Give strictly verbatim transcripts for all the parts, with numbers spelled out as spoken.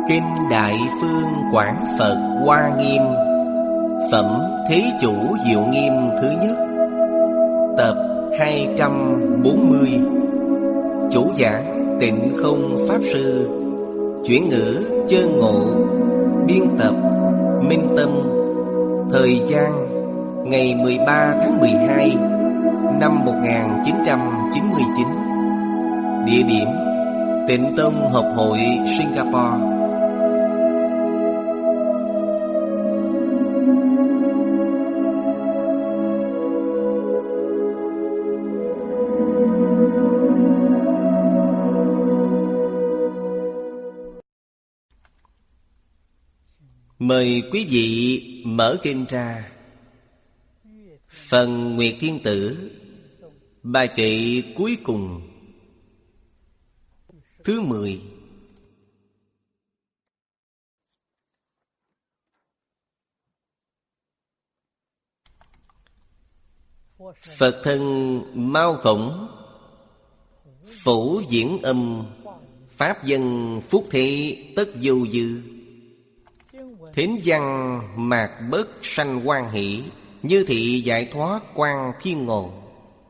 Kinh Đại Phương Quảng Phật Hoa Nghiêm, Phẩm Thế Chủ Diệu Nghiêm thứ nhất, tập hai trăm bốn mươi. Chủ giảng Tịnh Không Pháp Sư, chuyển ngữ Chơn Ngộ, biên tập Minh Tâm. Thời gian ngày mười ba tháng mười hai năm một nghìn chín trăm chín mươi chín. Địa điểm Tịnh Tông Học hội Singapore. Mời quý vị mở kinh ra. Phần Nguyệt Thiên Tử, bài kệ cuối cùng, thứ mười. Phật thân mau khổng, phổ diễn âm, pháp dân phúc thế tất vô dư. Thính văn mạc bớt sanh hoan hỷ, như thị giải thoát quan thiên ngộ.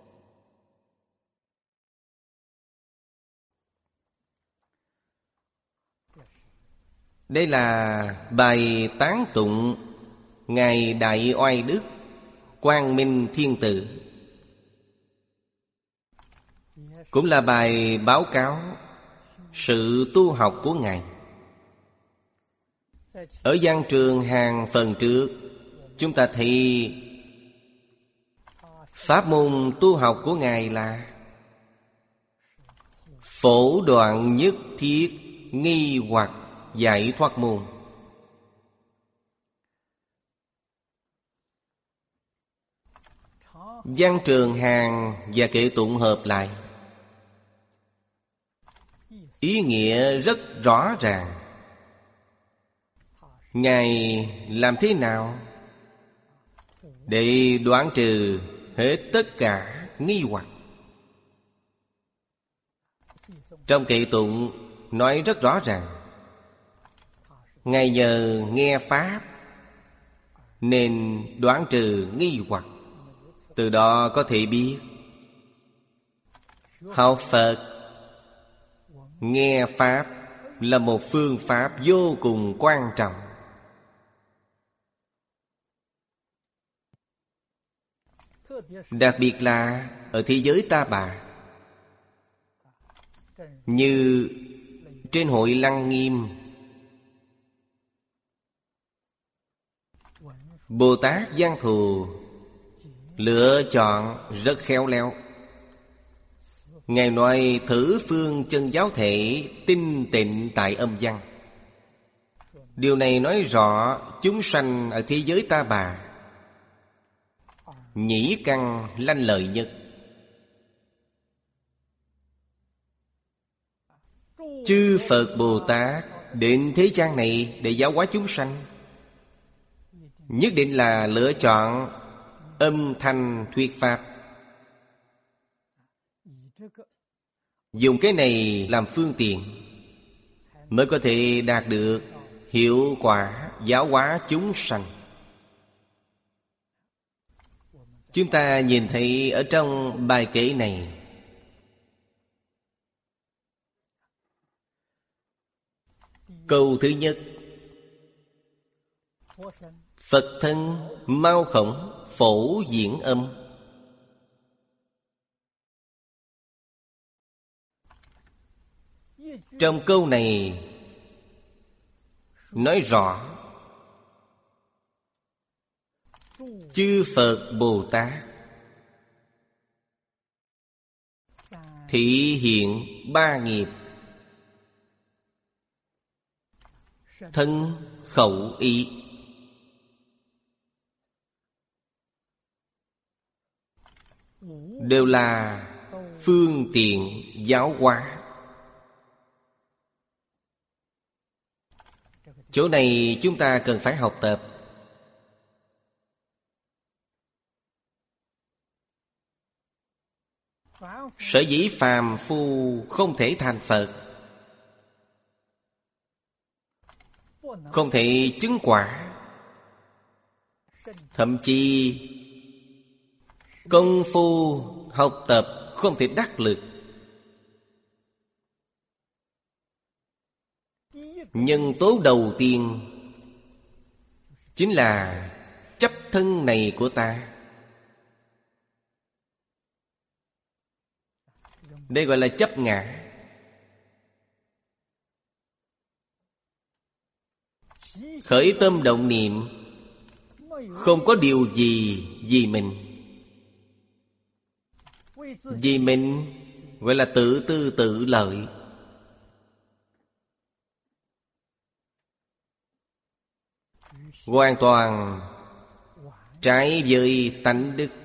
Đây là bài tán tụng Ngài Đại Oai Đức Quang Minh Thiên Tử, cũng là bài báo cáo sự tu học của Ngài. Ở văn trường hàng phần trước, chúng ta thấy pháp môn tu học của Ngài là phổ đoạn nhất thiết nghi hoặc giải thoát môn. Văn trường hàng và kệ tụng hợp lại, ý nghĩa rất rõ ràng. Ngài làm thế nào để đoạn trừ hết tất cả nghi hoặc? Trong kệ tụng nói rất rõ ràng, Ngài nhờ nghe Pháp nên đoạn trừ nghi hoặc. Từ đó có thể biết học Phật, nghe Pháp là một phương pháp vô cùng quan trọng. Đặc biệt là ở thế giới Ta Bà, như trên hội Lăng Nghiêm, Bồ Tát Văn Thù lựa chọn rất khéo léo. Ngài nói thử phương chân giáo thể tinh tịnh tại âm văn. Điều này nói rõ chúng sanh ở thế giới Ta Bà nhĩ căn lanh lợi nhất. Chư Phật Bồ Tát đến thế gian này để giáo hóa chúng sanh, nhất định là lựa chọn âm thanh thuyết pháp, dùng cái này làm phương tiện mới có thể đạt được hiệu quả giáo hóa chúng sanh. Chúng ta nhìn thấy ở trong bài kệ này, câu thứ nhất, Phật thân mau khổng phổ diễn âm. Trong câu này nói rõ chư Phật Bồ Tát thị hiện ba nghiệp: thân, khẩu, ý. Đều là phương tiện giáo hóa. Chỗ này chúng ta cần phải học tập. Sở dĩ phàm phu không thể thành Phật, không thể chứng quả. Thậm chí công phu học tập không thể đắc lực. Nhân tố đầu tiên chính là chấp thân này của ta. Đây gọi là chấp ngã. Khởi tâm động niệm không có điều gì vì mình. Vì mình gọi là tự tư tự lợi. Hoàn toàn trái với tánh đức.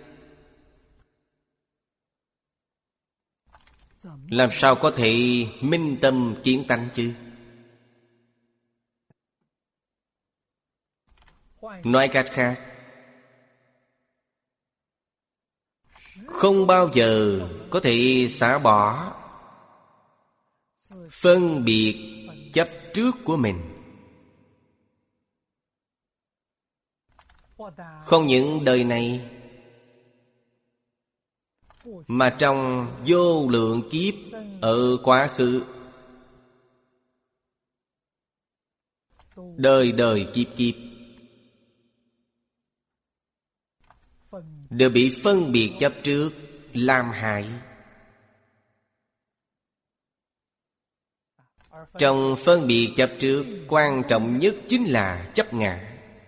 Làm sao có thể minh tâm kiến tánh chứ? Nói cách khác, không bao giờ có thể xả bỏ phân biệt chấp trước của mình. Không những đời này, mà trong vô lượng kiếp ở quá khứ, đời đời kiếp kiếp đều bị phân biệt chấp trước làm hại. Trong phân biệt chấp trước, quan trọng nhất chính là chấp ngã.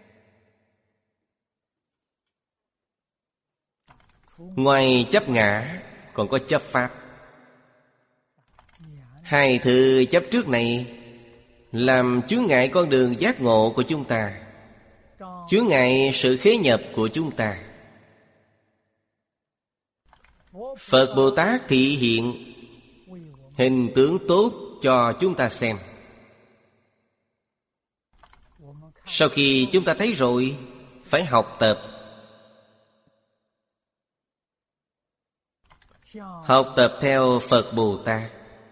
Ngoài chấp ngã còn có chấp pháp. Hai thứ chấp trước này làm chướng ngại con đường giác ngộ của chúng ta, chướng ngại sự khế nhập của chúng ta. Phật Bồ Tát thị hiện hình tướng tốt cho chúng ta xem. Sau khi chúng ta thấy rồi, phải học tập. Học tập theo Phật Bồ Tát.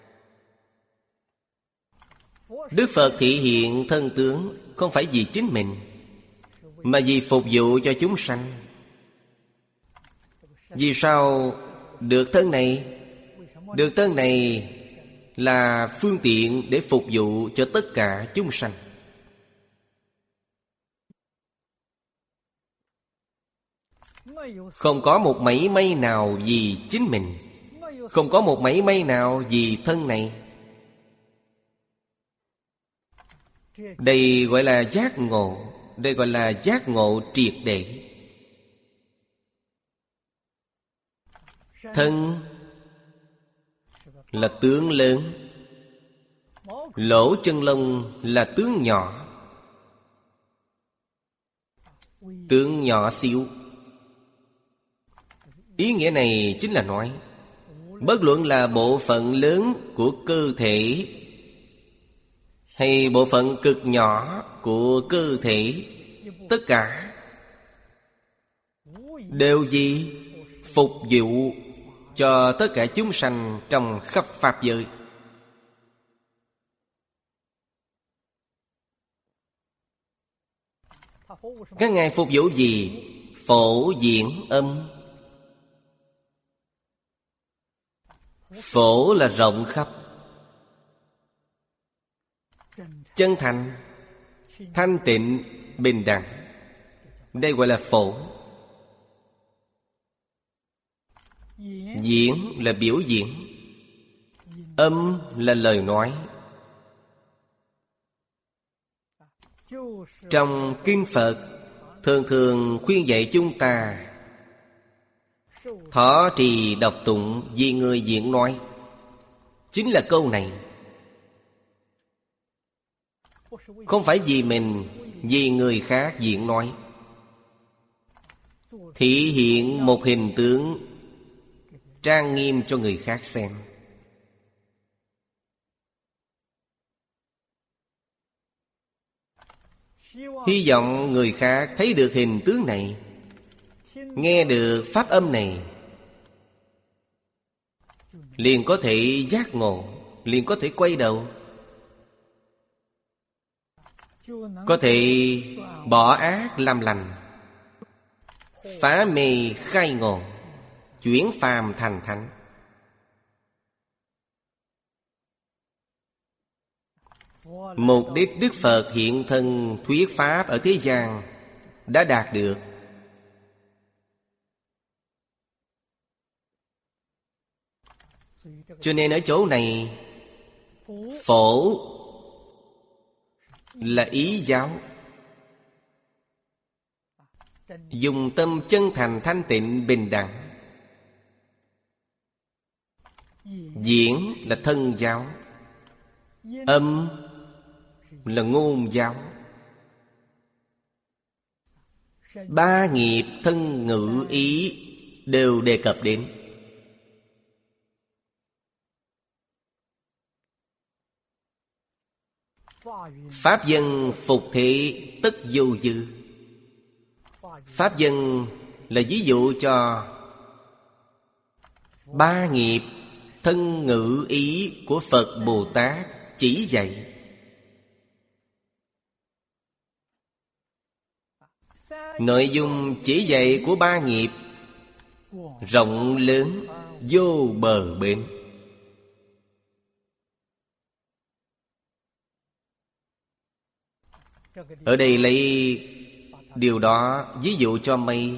Đức Phật thị hiện thân tướng không phải vì chính mình, mà vì phục vụ cho chúng sanh. Vì sao được thân này? Được thân này là phương tiện để phục vụ cho tất cả chúng sanh. Không có một mảy may nào vì chính mình, không có một mảy may nào vì thân này. Đây gọi là giác ngộ. Đây gọi là giác ngộ triệt để. Thân là tướng lớn, lỗ chân lông là tướng nhỏ. Tướng nhỏ xíu. Ý nghĩa này chính là nói, bất luận là bộ phận lớn của cơ thể hay bộ phận cực nhỏ của cơ thể, tất cả đều gì? Phục vụ cho tất cả chúng sanh trong khắp pháp giới. Các ngài phục vụ gì? Phổ diễn âm. Phổ là rộng khắp, chân thành, thanh tịnh, bình đẳng. Đây gọi là phổ. Diễn là biểu diễn. Âm là lời nói. Trong kinh Phật thường thường khuyên dạy chúng ta thọ trì đọc tụng vì người diễn nói. Chính là câu này. Không phải vì mình, vì người khác diễn nói. Thị hiện một hình tướng trang nghiêm cho người khác xem. Hy vọng người khác thấy được hình tướng này, nghe được pháp âm này, liền có thể giác ngộ, liền có thể quay đầu. có thể bỏ ác làm lành, phá mê khai ngộ, chuyển phàm thành thánh. Mục đích Đức Phật hiện thân thuyết pháp ở thế gian đã đạt được. Cho nên ở chỗ này, phổ là ý giáo, dùng tâm chân thành thanh tịnh bình đẳng. Diễn là thân giáo, âm là ngôn giáo. Ba nghiệp thân ngữ ý đều đề cập đến. Pháp dân phục thị tất vô dư. Pháp dân là ví dụ cho ba nghiệp thân ngữ ý của Phật Bồ Tát chỉ dạy. Nội dung chỉ dạy của ba nghiệp rộng lớn vô bờ bến. Ở đây lấy điều đó ví dụ cho mây.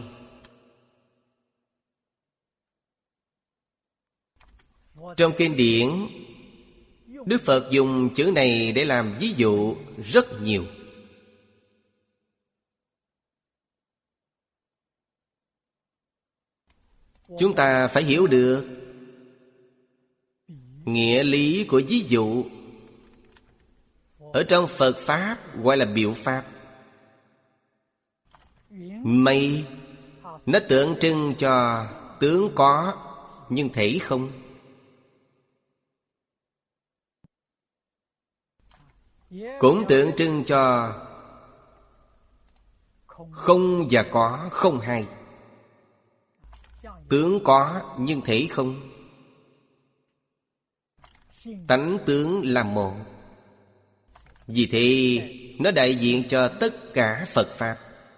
Trong kinh điển, Đức Phật dùng chữ này để làm ví dụ rất nhiều. Chúng ta phải hiểu được nghĩa lý của ví dụ. Ở trong Phật Pháp gọi là biểu pháp. Mây nó tượng trưng cho tướng có nhưng thể không. Cũng tượng trưng cho không và có không hai. Tướng có nhưng thể không. Tánh tướng là một. Vì thế nó đại diện cho tất cả Phật Pháp.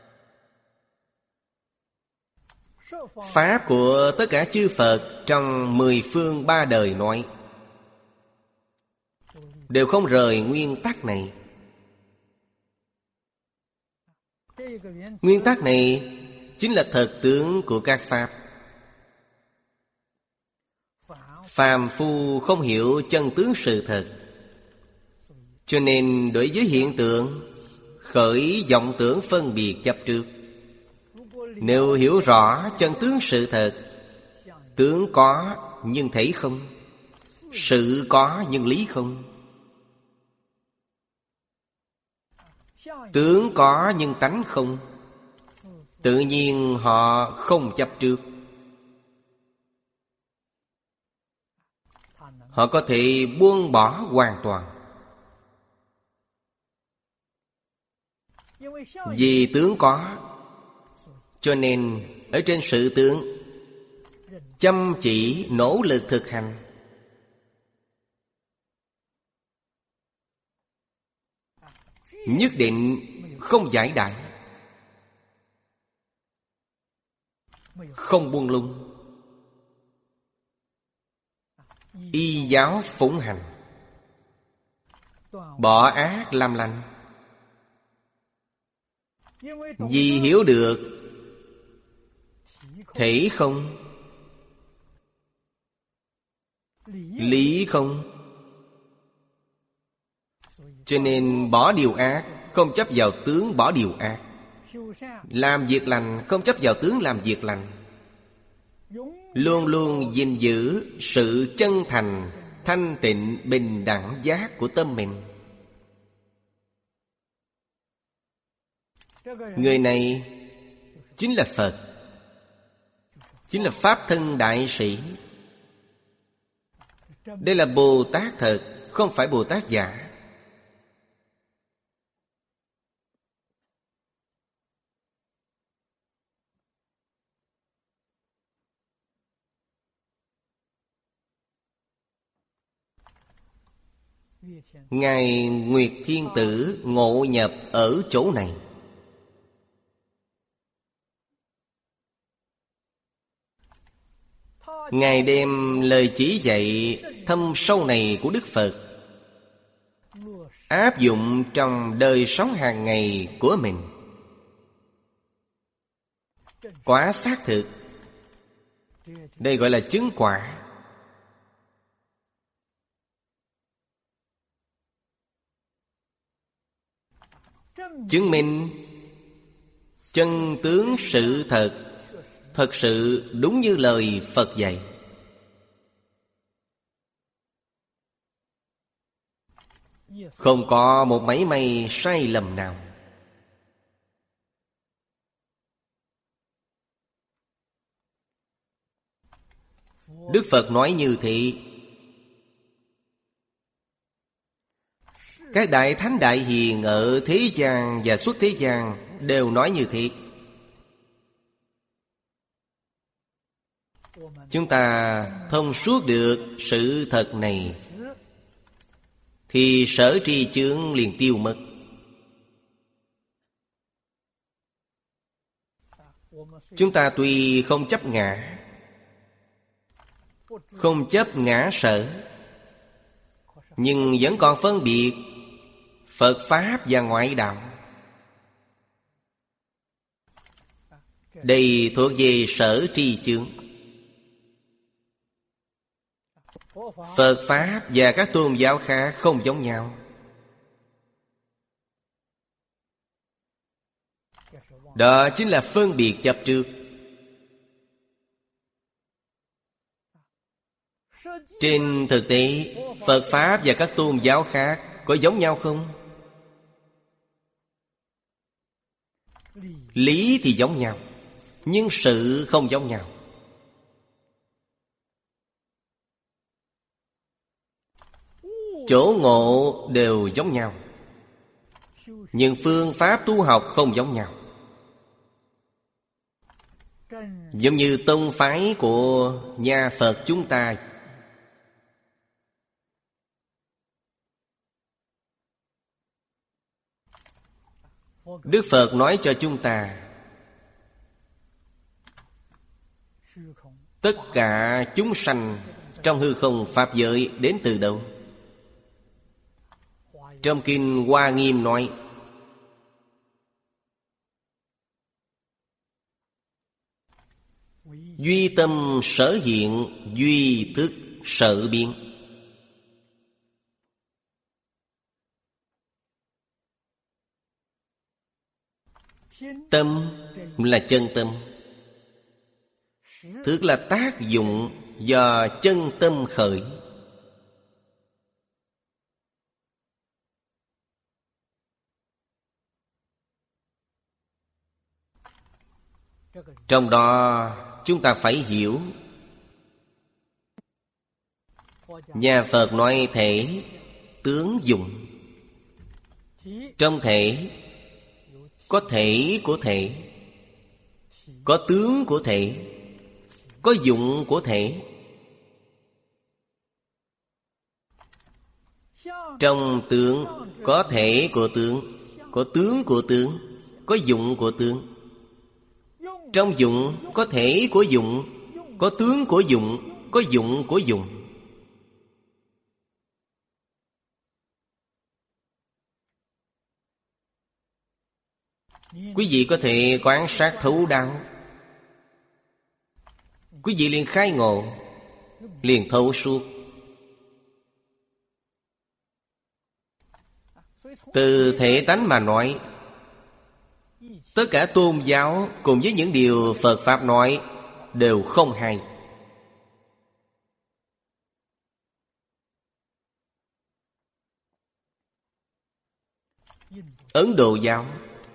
Pháp của tất cả chư Phật trong mười phương ba đời nói đều không rời nguyên tắc này. Nguyên tắc này chính là thật tướng của các Pháp. Phàm phu không hiểu chân tướng sự thật, cho nên đối với hiện tượng khởi vọng tưởng phân biệt chấp trước. Nếu hiểu rõ chân tướng sự thật, tướng có nhưng thấy không, sự có nhưng lý không, tướng có nhưng tánh không, tự nhiên họ không chấp trước. Họ có thể buông bỏ hoàn toàn. Vì tướng có, cho nên ở trên sự tướng chăm chỉ nỗ lực thực hành. Nhất định không giải đại, không buông lung. Y giáo phụng hành, bỏ ác làm lành. Vì hiểu được thể không, lý không, cho nên bỏ điều ác, không chấp vào tướng bỏ điều ác. Làm việc lành, không chấp vào tướng làm việc lành. Luôn luôn gìn giữ sự chân thành, thanh tịnh, bình đẳng giác của tâm mình. Người này chính là Phật, chính là Pháp thân đại sĩ. Đây là Bồ Tát thật, không phải Bồ Tát giả. Ngài Nguyệt Thiên Tử ngộ nhập ở chỗ này. Ngài đem lời chỉ dạy thâm sâu này của Đức Phật áp dụng trong đời sống hàng ngày của mình. Quá xác thực. Đây gọi là chứng quả. Chứng minh chân tướng sự thật, thật sự đúng như lời Phật dạy. Không có một mảy may sai lầm nào. Đức Phật nói như thế. Các đại thánh đại hiền ở thế gian và xuất thế gian đều nói như thế. Chúng ta thông suốt được sự thật này thì sở tri chướng liền tiêu mất. Chúng ta tuy không chấp ngã, không chấp ngã sở, nhưng vẫn còn phân biệt Phật Pháp và ngoại đạo. Đây thuộc về sở tri chướng. Phật Pháp và các tôn giáo khác không giống nhau. Đó chính là phân biệt chấp trước. Trên thực tế, Phật Pháp và các tôn giáo khác có giống nhau không? Lý thì giống nhau, nhưng sự không giống nhau. Chỗ ngộ đều giống nhau, nhưng phương pháp tu học không giống nhau. Giống như tông phái của nhà Phật chúng ta, Đức Phật nói cho chúng ta tất cả chúng sanh trong hư không pháp giới đến từ đâu? Trong kinh Hoa Nghiêm nói duy tâm sở hiện, duy thức sở biến. Tâm là chân tâm, thức là tác dụng do chân tâm khởi. Trong đó chúng ta phải hiểu. Nhà Phật nói thể, tướng, dụng. Trong thể có thể của thể, có tướng của thể, có dụng của thể. Trong tướng có thể của tướng, có tướng của tướng, có dụng của tướng. Trong dụng có thể của dụng, có tướng của dụng, có dụng của dụng. Quý vị có thể quan sát thấu đáo, quý vị liền khai ngộ, liền thấu suốt. Từ thể tánh mà nói, tất cả tôn giáo cùng với những điều Phật Pháp nói đều không hay. Ấn Độ giáo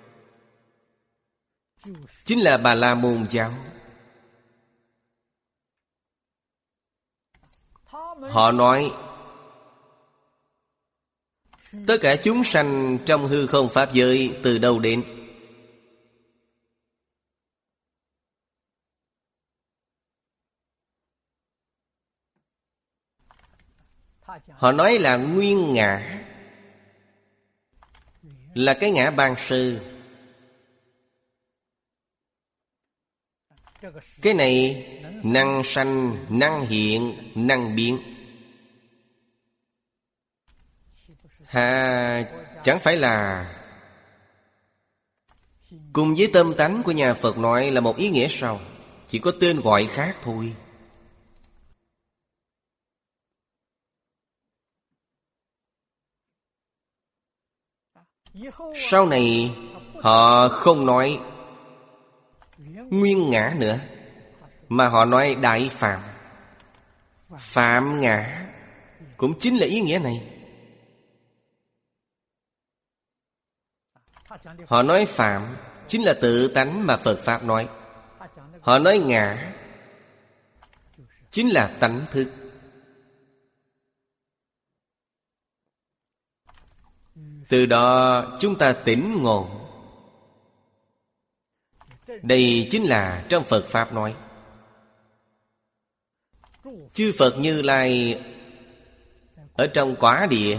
chính là Bà La Môn giáo. Họ nói tất cả chúng sanh trong hư không pháp giới từ đâu đến? Họ nói là nguyên ngã, là cái ngã ban sơ. Cái này năng sanh, năng hiện, năng biến. Hà chẳng phải là cùng với tâm tánh của nhà Phật nói là một ý nghĩa sao? Chỉ có tên gọi khác thôi. Sau này họ không nói nguyên ngã nữa, mà họ nói đại phạm. Phạm ngã cũng chính là ý nghĩa này. Họ nói phạm chính là tự tánh mà Phật Pháp nói. Họ nói ngã chính là tánh thức. Từ đó chúng ta tỉnh ngộ. Đây chính là trong Phật Pháp nói. Chư Phật Như Lai ở trong quả địa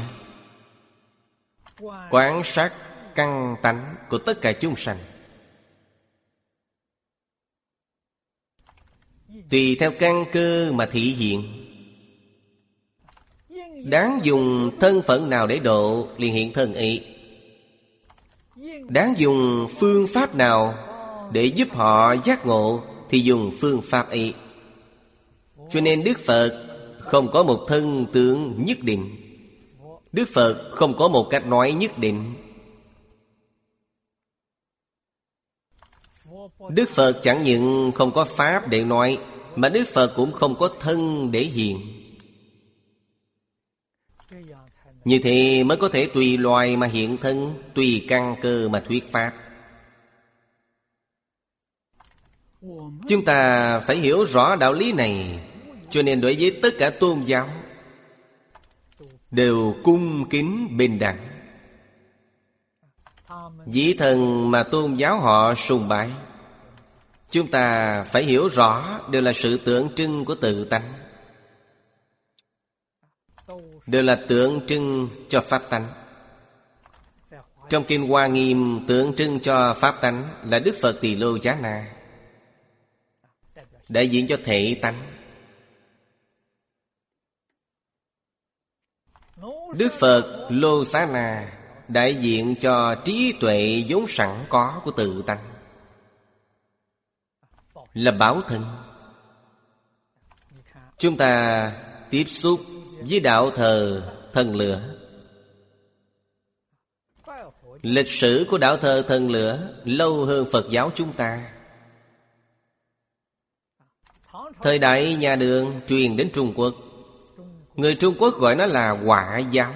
quán sát căn tánh của tất cả chúng sanh, tùy theo căn cơ mà thị hiện. Đáng dùng thân phận nào để độ liền hiện thân ấy. Đáng dùng phương pháp nào để giúp họ giác ngộ thì dùng phương pháp ấy. Cho nên Đức Phật không có một thân tướng nhất định. Đức Phật không có một cách nói nhất định. Đức Phật chẳng những không có pháp để nói, mà Đức Phật cũng không có thân để hiện. Như thế mới có thể tùy loài mà hiện thân, tùy căn cơ mà thuyết pháp. Chúng ta phải hiểu rõ đạo lý này. Cho nên đối với tất cả tôn giáo đều cung kính bình đẳng. Vị thần mà tôn giáo họ sùng bái, chúng ta phải hiểu rõ đều là sự tượng trưng của tự tánh, đều là tượng trưng cho pháp tánh. Trong Kinh Hoa Nghiêm tượng trưng cho pháp tánh là Đức Phật Tỳ Lô Giá Na, đại diện cho thể tánh. Đức Phật Lô Xá Na đại diện cho trí tuệ vốn sẵn có của tự tánh, là bảo thân. Chúng ta tiếp xúc với đạo thờ thần lửa. Lịch sử của đạo thờ thần lửa lâu hơn Phật giáo chúng ta. Thời đại nhà Đường truyền đến Trung Quốc. Người Trung Quốc gọi nó là Hỏa giáo.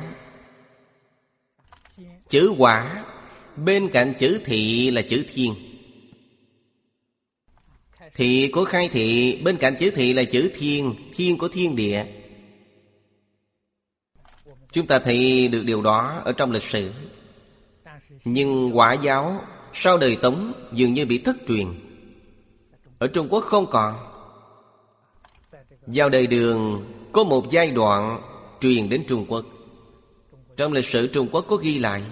Chữ Hỏa bên cạnh chữ Thị là chữ Thiên. Thị của khai thị bên cạnh chữ Thị là chữ Thiên, Thiên của thiên địa. Chúng ta thấy được điều đó ở trong lịch sử. Nhưng Hỏa giáo sau đời Tống dường như bị thất truyền. Ở Trung Quốc không còn. Vào đời Đường có một giai đoạn truyền đến Trung Quốc. Trong lịch sử Trung Quốc có ghi lại,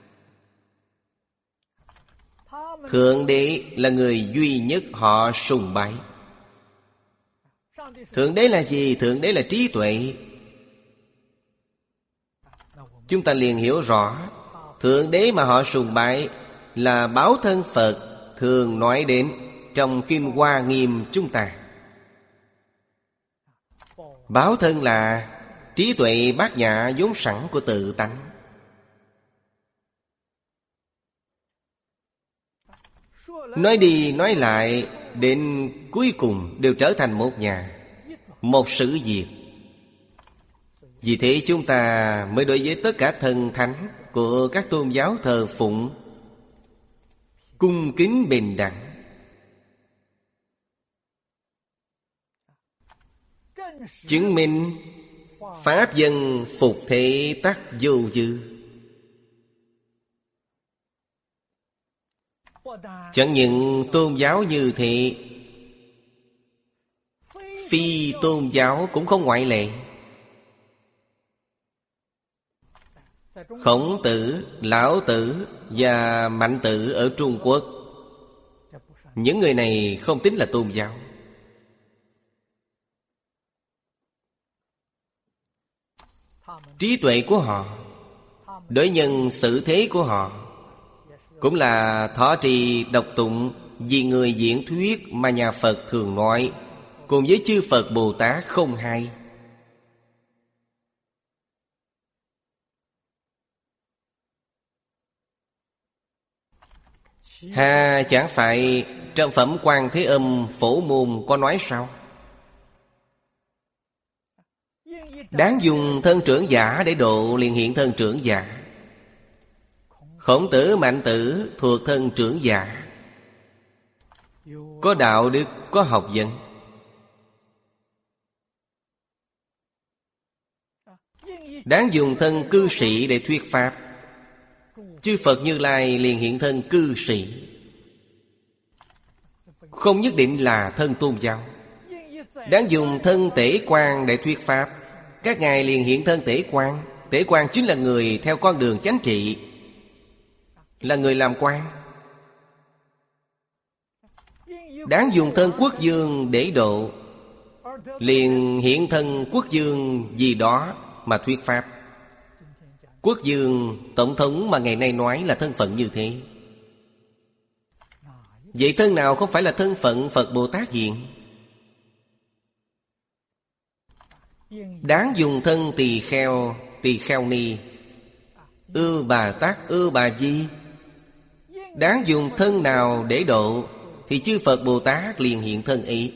Thượng Đế là người duy nhất họ sùng bái. Thượng Đế là gì? Thượng Đế là trí tuệ. Chúng ta liền hiểu rõ, Thượng Đế mà họ sùng bái là báo thân Phật thường nói đến trong Kinh Hoa Nghiêm chúng ta. Báo thân là trí tuệ bát nhã vốn sẵn của tự tánh. Nói đi nói lại, đến cuối cùng đều trở thành một nhà, một sự việc. Vì thế chúng ta mới đối với tất cả thần thánh của các tôn giáo thờ phụng cung kính bình đẳng. Chứng minh pháp dân phục thể tắc vô dư. Chẳng những tôn giáo như thế, phi tôn giáo cũng không ngoại lệ. Khổng Tử, Lão Tử và Mạnh Tử ở Trung Quốc, những người này không tính là tôn giáo. Trí tuệ của họ, đối nhân xử thế của họ cũng là thọ trì đọc tụng vì người diễn thuyết mà nhà Phật thường nói, cùng với chư Phật Bồ Tát không hai. Hà chẳng phải trong phẩm Quan Thế Âm Phổ Môn có nói sao? Đáng dùng thân trưởng giả để độ liền hiện thân trưởng giả. Khổng Tử, Mạnh Tử thuộc thân trưởng giả, có đạo đức, có học vấn. Đáng dùng thân cư sĩ để thuyết pháp. Chư Phật Như Lai liền hiện thân cư sĩ, không nhất định là thân tôn giáo. Đáng dùng thân tể quan để thuyết pháp. Các ngài liền hiện thân tể quan. Tể quan chính là người theo con đường chánh trị, là người làm quan. Đáng dùng thân quốc vương để độ, liền hiện thân quốc vương vì đó mà thuyết pháp. Quốc vương, tổng thống mà ngày nay nói là thân phận như thế. Vậy thân nào không phải là thân phận Phật Bồ Tát hiện? Đáng dùng thân tỳ kheo, tỳ kheo ni, Ư Bà Tát, Ư Bà Di. Đáng dùng thân nào để độ thì chư Phật Bồ Tát liền hiện thân ấy.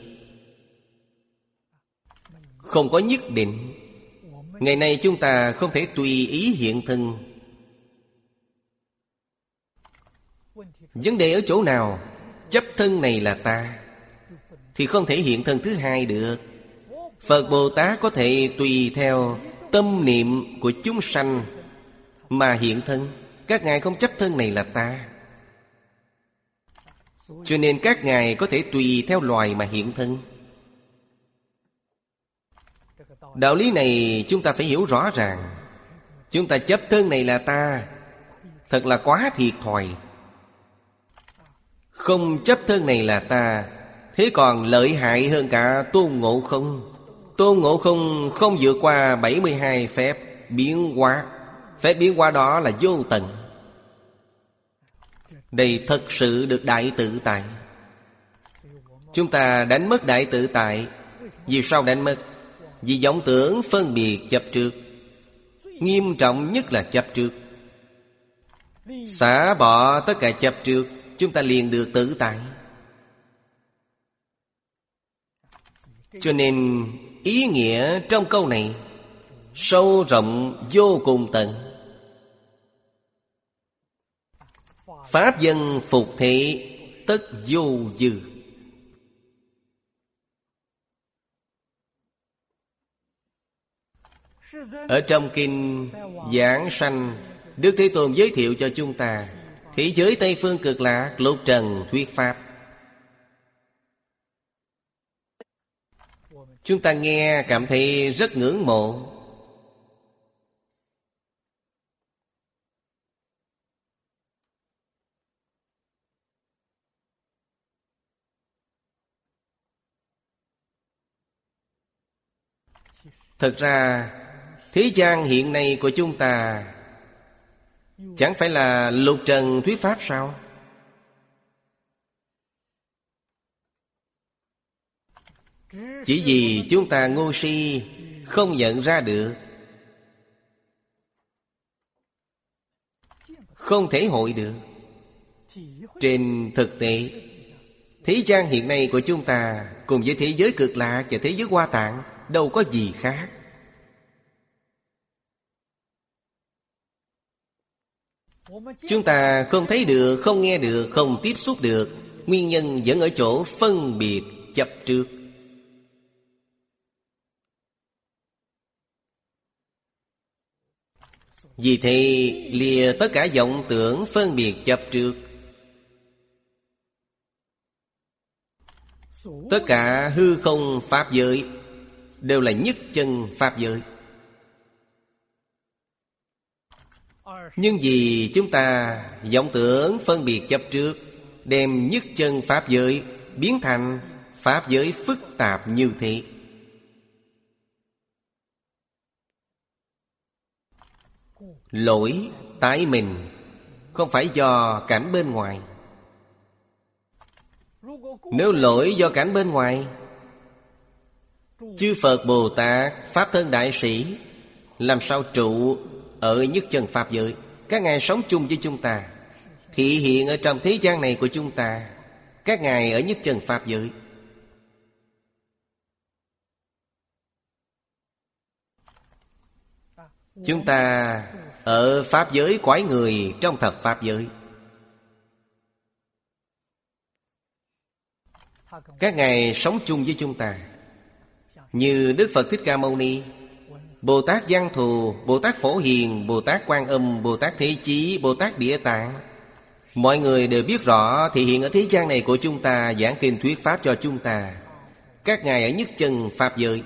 Không có nhất định. Ngày nay chúng ta không thể tùy ý hiện thân. Vấn đề ở chỗ nào? Chấp thân này là ta thì không thể hiện thân thứ hai được. Phật Bồ Tát có thể tùy theo tâm niệm của chúng sanh mà hiện thân. Các ngài không chấp thân này là ta, cho nên các ngài có thể tùy theo loài mà hiện thân. Đạo lý này chúng ta phải hiểu rõ ràng. Chúng ta chấp thân này là ta, thật là quá thiệt thòi. Không chấp thân này là ta, thế còn lợi hại hơn cả Tôn Ngộ Không. Tôn Ngộ Không không vượt qua bảy mươi hai phép biến hóa. Phép biến hóa đó là vô tận. Đây thật sự được đại tự tại. Chúng ta đánh mất đại tự tại. Vì sao đánh mất? Vì vọng tưởng phân biệt chấp trước. Nghiêm trọng nhất là chấp trước. Xả bỏ tất cả chấp trước, chúng ta liền được tự tại. Cho nên ý nghĩa trong câu này sâu rộng vô cùng tận. Pháp dân phục thể tất vô dư. Ở trong kinh Giảng Sanh, Đức Thế Tôn giới thiệu cho chúng ta thế giới Tây Phương Cực Lạc lục trần thuyết pháp. Chúng ta nghe cảm thấy rất ngưỡng mộ. Thật ra thế gian hiện nay của chúng ta chẳng phải là lục trần thuyết pháp sao? Chỉ vì chúng ta ngu si không nhận ra được, không thể hội được. Trên thực tế, thế gian hiện nay của chúng ta cùng với thế giới Cực Lạc và thế giới Hoa Tạng đâu có gì khác. Chúng ta không thấy được, không nghe được, không tiếp xúc được. Nguyên nhân vẫn ở chỗ phân biệt chấp trước. Vì thế lìa tất cả vọng tưởng phân biệt chấp trước. Tất cả hư không pháp giới đều là nhất chân pháp giới. Nhưng vì chúng ta vọng tưởng phân biệt chấp trước, đem nhất chân pháp giới biến thành pháp giới phức tạp như thế. Lỗi tại mình, không phải do cảnh bên ngoài. Nếu lỗi do cảnh bên ngoài, chư Phật Bồ Tát, Pháp Thân Đại Sĩ làm sao trụ ở nhất chân pháp giới? Các ngài sống chung với chúng ta, thị hiện ở trong thế gian này của chúng ta. Các ngài ở nhất chân pháp giới. Chúng ta ở pháp giới cõi người, trong thập pháp giới. Các ngài sống chung với chúng ta. Như Đức Phật Thích Ca Mâu Ni, Bồ Tát Văn Thù, Bồ Tát Phổ Hiền, Bồ Tát Quan Âm, Bồ Tát Thế Chí, Bồ Tát Địa Tạng. Mọi người đều biết rõ thị hiện ở thế gian này của chúng ta, giảng kinh thuyết pháp cho chúng ta. Các ngài ở nhất chân pháp giới,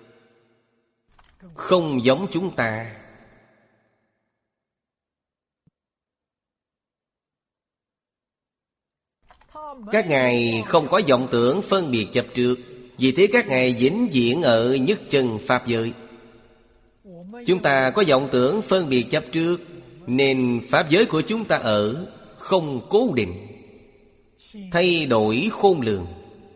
không giống chúng ta. Các ngài không có vọng tưởng phân biệt chấp trước, vì thế các ngài vĩnh viễn ở nhất chân pháp giới. Chúng ta có vọng tưởng phân biệt chấp trước, nên pháp giới của chúng ta ở không cố định, thay đổi khôn lường.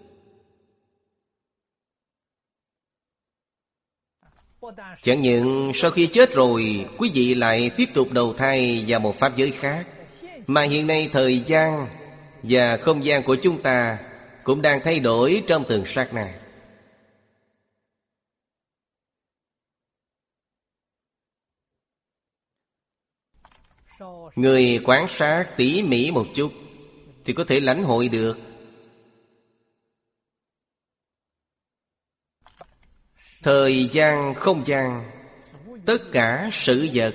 Chẳng những sau khi chết rồi, quý vị lại tiếp tục đầu thai vào một pháp giới khác, mà hiện nay thời gian và không gian của chúng ta cũng đang thay đổi trong từng sát na. Người quan sát tỉ mỉ một chút thì có thể lãnh hội được. Thời gian, không gian, tất cả sự vật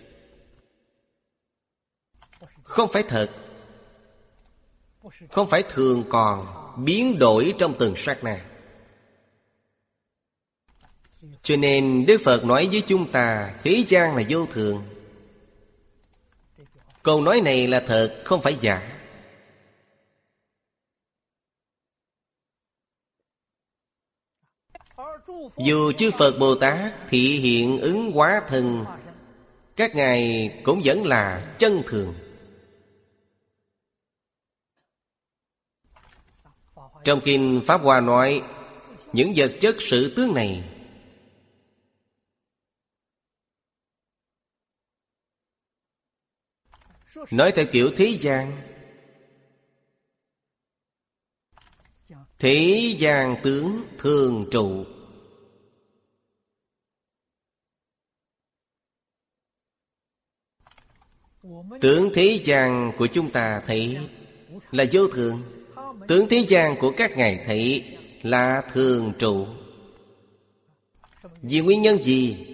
không phải thật, không phải thường còn, biến đổi trong từng sát na. Cho nên Đức Phật nói với chúng ta, thế gian là vô thường. Câu nói này là thật, không phải giả. Dù chư Phật Bồ Tát thị hiện ứng hóa thân, các ngài cũng vẫn là chân thường. Trong kinh Pháp Hoa nói, những vật chất sự tướng này nói theo kiểu thế gian. Thế gian tướng thường trụ. Tướng thế gian của chúng ta thấy là vô thường, tướng thế gian của các ngài thấy là thường trụ. Vì nguyên nhân gì?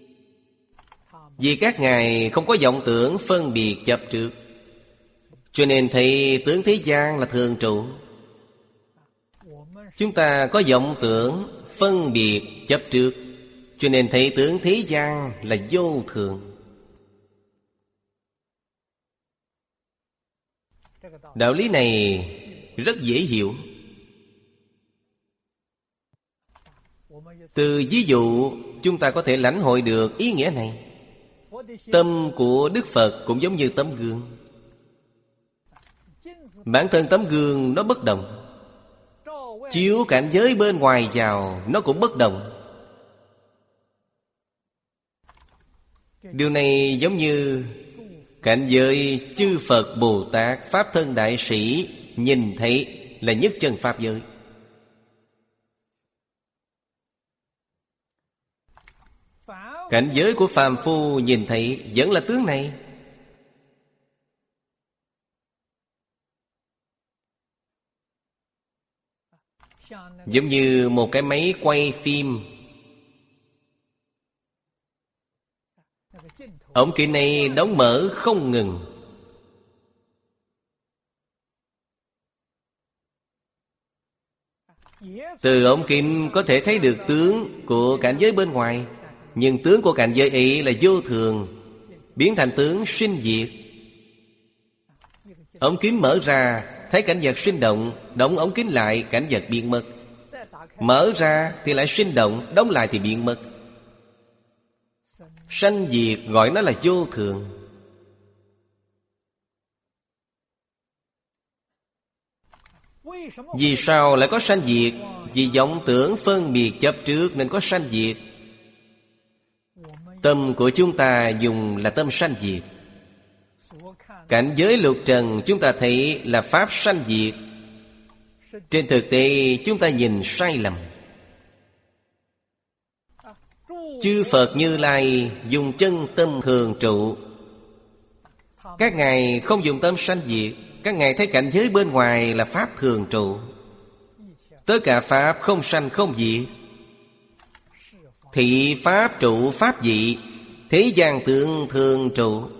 Vì các ngài không có vọng tưởng phân biệt chấp trước, cho nên thấy tướng thế gian là thường trụ. Chúng ta có vọng tưởng phân biệt chấp trước, cho nên thấy tướng thế gian là vô thường. Đạo lý này rất dễ hiểu. Từ ví dụ chúng ta có thể lãnh hội được ý nghĩa này. Tâm của Đức Phật cũng giống như tấm gương. Bản thân tấm gương nó bất động, chiếu cảnh giới bên ngoài vào nó cũng bất động. Điều này giống như cảnh giới chư Phật Bồ Tát, Pháp Thân Đại Sĩ nhìn thấy là nhất chân pháp giới. Cảnh giới của phàm phu nhìn thấy vẫn là tướng này. Giống như một cái máy quay phim, ống kính này đóng mở không ngừng. Từ ống kính có thể thấy được tướng của cảnh giới bên ngoài, nhưng tướng của cảnh giới ấy là vô thường, biến thành tướng sinh diệt. Ống kính mở ra, thấy cảnh vật sinh động, đóng ống kính lại, cảnh vật biến mất. Mở ra thì lại sinh động, đóng lại thì biến mất. Sanh diệt gọi nó là vô thường. Vì sao lại có sanh diệt? Vì vọng tưởng phân biệt chấp trước nên có sanh diệt. Tâm của chúng ta dùng là tâm sanh diệt. Cảnh giới lục trần chúng ta thấy là pháp sanh diệt. Trên thực tế chúng ta nhìn sai lầm. Chư Phật Như Lai dùng chân tâm thường trụ. Các ngài không dùng tâm sanh diệt. Các ngài thấy cảnh giới bên ngoài là pháp thường trụ. Tất cả pháp không sanh không diệt. Thị pháp trụ pháp dị, thế gian tượng thường trụ.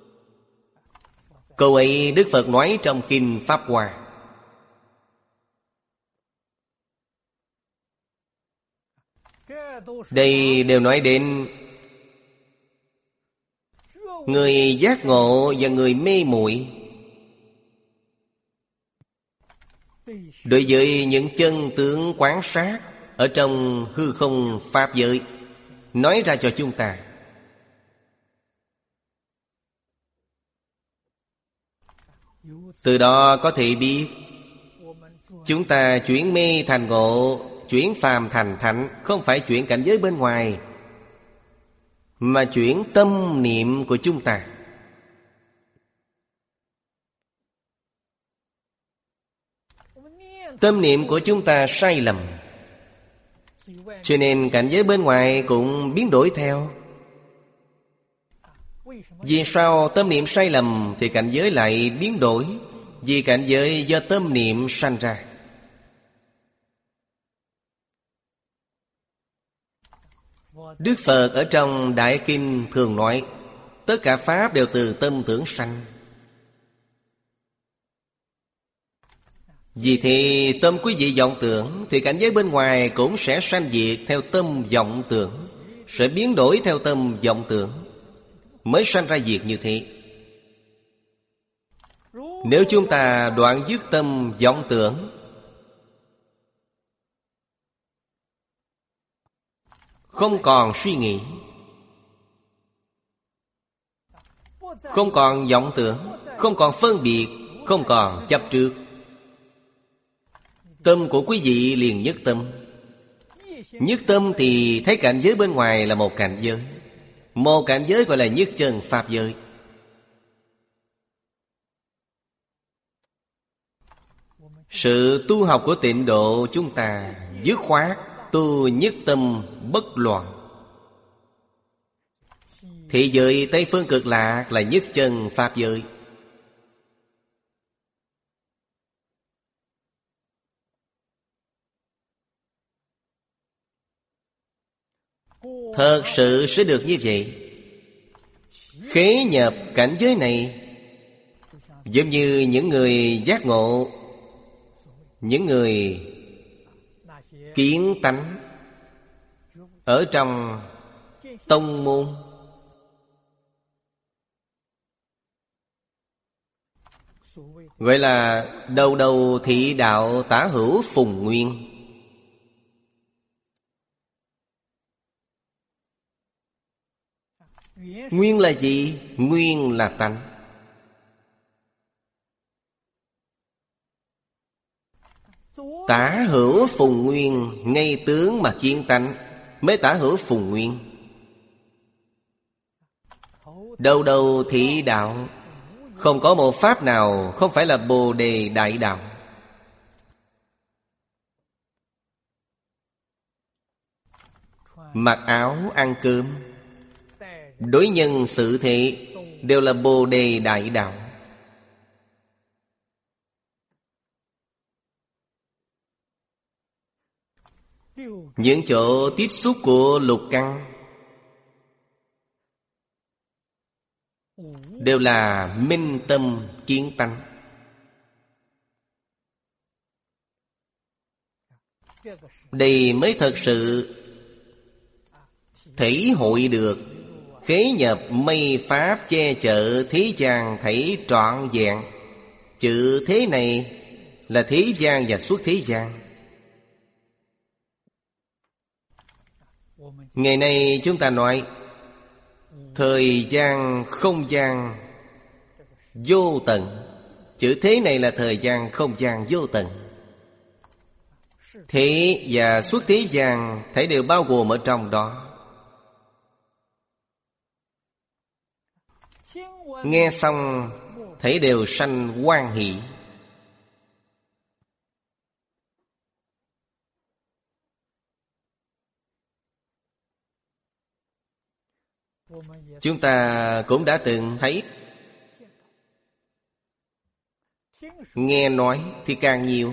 Câu ấy Đức Phật nói trong Kinh Pháp Hoa. Đây đều nói đến người giác ngộ và người mê muội. Đối với những chân tướng quán sát ở trong hư không pháp giới, nói ra cho chúng ta. Từ đó có thể biết chúng ta chuyển mê thành ngộ, chuyển phàm thành thánh, không phải chuyển cảnh giới bên ngoài, mà chuyển tâm niệm của chúng ta. Tâm niệm của chúng ta sai lầm, cho nên cảnh giới bên ngoài cũng biến đổi theo. Vì sao tâm niệm sai lầm thì cảnh giới lại biến đổi? Vì cảnh giới do tâm niệm sanh ra. Đức Phật ở trong Đại Kinh thường nói tất cả pháp đều từ tâm tưởng sanh. Vì thế tâm quý vị vọng tưởng thì cảnh giới bên ngoài cũng sẽ sanh diệt theo tâm vọng tưởng, sẽ biến đổi theo tâm vọng tưởng, mới sanh ra diệt như thế. Nếu chúng ta đoạn dứt tâm vọng tưởng, không còn suy nghĩ, không còn vọng tưởng, không còn phân biệt, không còn chấp trước, tâm của quý vị liền nhất tâm. Nhất tâm thì thấy cảnh giới bên ngoài là một cảnh giới. Một cảnh giới gọi là nhất chân pháp giới. Sự tu học của tịnh độ chúng ta dứt khoát tu nhất tâm bất loạn. Thế giới Tây Phương Cực Lạc là nhất chân pháp giới. Thật sự sẽ được như vậy. Khế nhập cảnh giới này, giống như những người giác ngộ, những người kiến tánh ở trong tông môn, gọi là đầu đầu thị đạo tả hữu phùng nguyên. Nguyên là gì? Nguyên là tánh. Tả hữu phùng nguyên, ngay tướng mà kiến tánh, mới tả hữu phùng nguyên. Đầu đầu thị đạo, không có một pháp nào không phải là Bồ Đề Đại Đạo. Mặc áo ăn cơm, đối nhân xử thế đều là Bồ Đề Đại Đạo. Những chỗ tiếp xúc của lục căn đều là minh tâm kiến tánh. Đây mới thật sự thể hội được khế nhập mây pháp che chở thế gian thảy trọn vẹn. Chữ thế này là thế gian và suốt thế gian. Ngày nay chúng ta nói thời gian không gian vô tận. Chữ thế này là thời gian không gian vô tận. Thế và suốt thế gian thảy đều bao gồm ở trong đó. Nghe xong thảy đều sanh hoan hỷ. Chúng ta cũng đã từng thấy. Nghe nói thì càng nhiều.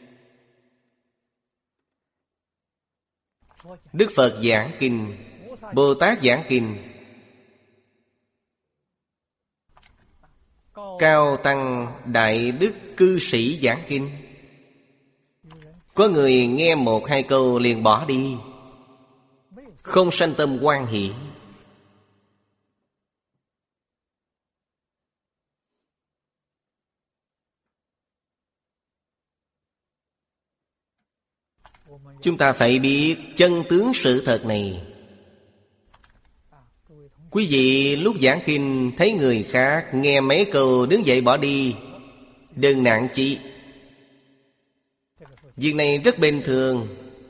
Đức Phật giảng kinh, Bồ Tát giảng kinh, cao tăng đại đức cư sĩ giảng kinh. Có người nghe một hai câu liền bỏ đi, không sanh tâm hoan hỷ. Chúng ta phải biết chân tướng sự thật này. Quý vị lúc giảng kinh thấy người khác nghe mấy câu đứng dậy bỏ đi, đừng nặng chí. Việc này rất bình thường.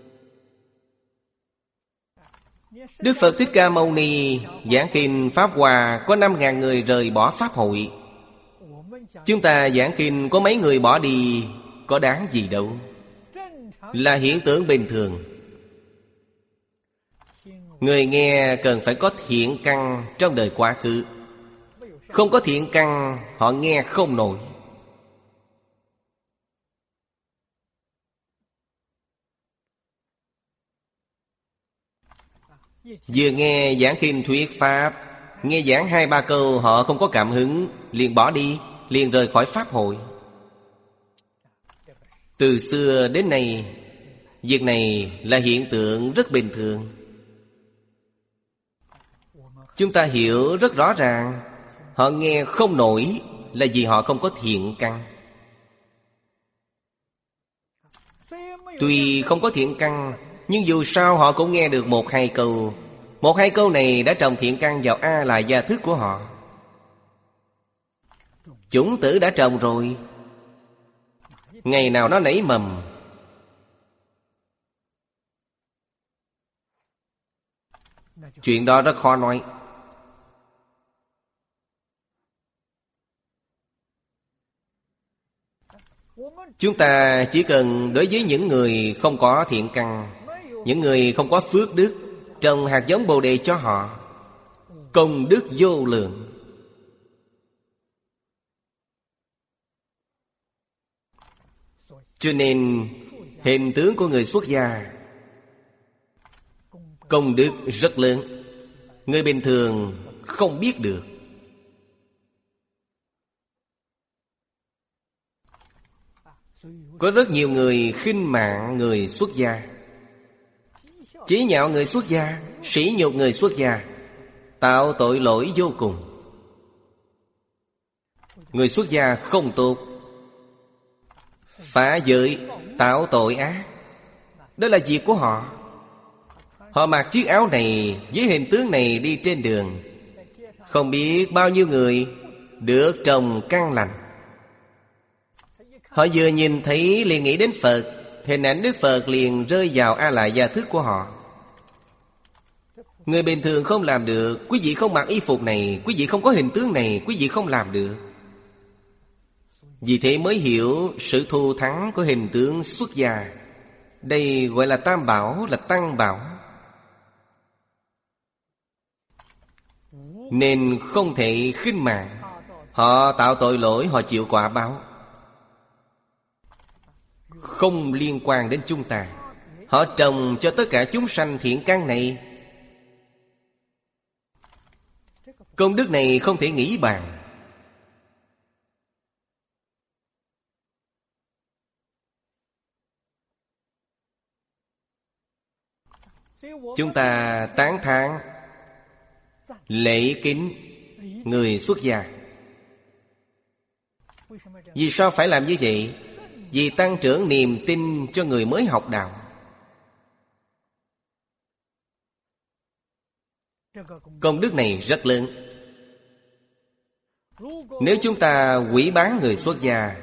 Đức Phật Thích Ca Mâu Ni giảng kinh Pháp Hoa có năm ngàn người rời bỏ Pháp hội. Chúng ta giảng kinh có mấy người bỏ đi, có đáng gì đâu. Là hiện tượng bình thường. Người nghe cần phải có thiện căn trong đời quá khứ. Không có thiện căn, họ nghe không nổi. Vừa nghe giảng kinh thuyết Pháp, nghe giảng hai ba câu họ không có cảm hứng, liền bỏ đi, liền rời khỏi Pháp hội. Từ xưa đến nay, việc này là hiện tượng rất bình thường. Chúng ta hiểu rất rõ ràng. Họ nghe không nổi là vì họ không có thiện căn. Tuy không có thiện căn, nhưng dù sao họ cũng nghe được một hai câu. Một hai câu này đã trồng thiện căn vào A Lại gia thức của họ. Chủng tử đã trồng rồi. Ngày nào nó nảy mầm, chuyện đó rất khó nói. Chúng ta chỉ cần đối với những người không có thiện căn, những người không có phước đức, trồng hạt giống Bồ Đề cho họ, công đức vô lượng. Cho nên hình tướng của người xuất gia công đức rất lớn, người bình thường không biết được. Có rất nhiều người khinh mạng người xuất gia, chế nhạo người xuất gia, sỉ nhục người xuất gia, tạo tội lỗi vô cùng. Người xuất gia không tốt, phá giới, tạo tội ác, đó là việc của họ. Họ mặc chiếc áo này với hình tướng này đi trên đường, không biết bao nhiêu người được trồng căn lành. Họ vừa nhìn thấy liền nghĩ đến Phật, hình ảnh Đức Phật liền rơi vào A Lại gia thức của họ. Người bình thường không làm được. Quý vị không mặc y phục này, quý vị không có hình tướng này, quý vị không làm được. Vì thế mới hiểu sự thù thắng của hình tướng xuất gia. Đây gọi là tam bảo, là tăng bảo. Nên không thể khinh mạng. Họ tạo tội lỗi, họ chịu quả báo, không liên quan đến chúng ta. Họ trồng cho tất cả chúng sanh thiện căn này. Công đức này không thể nghĩ bàn. Chúng ta tán thán lễ kính người xuất gia. Vì sao phải làm như vậy? Vì tăng trưởng niềm tin cho người mới học đạo. Công đức này rất lớn. Nếu chúng ta hủy báng người xuất gia,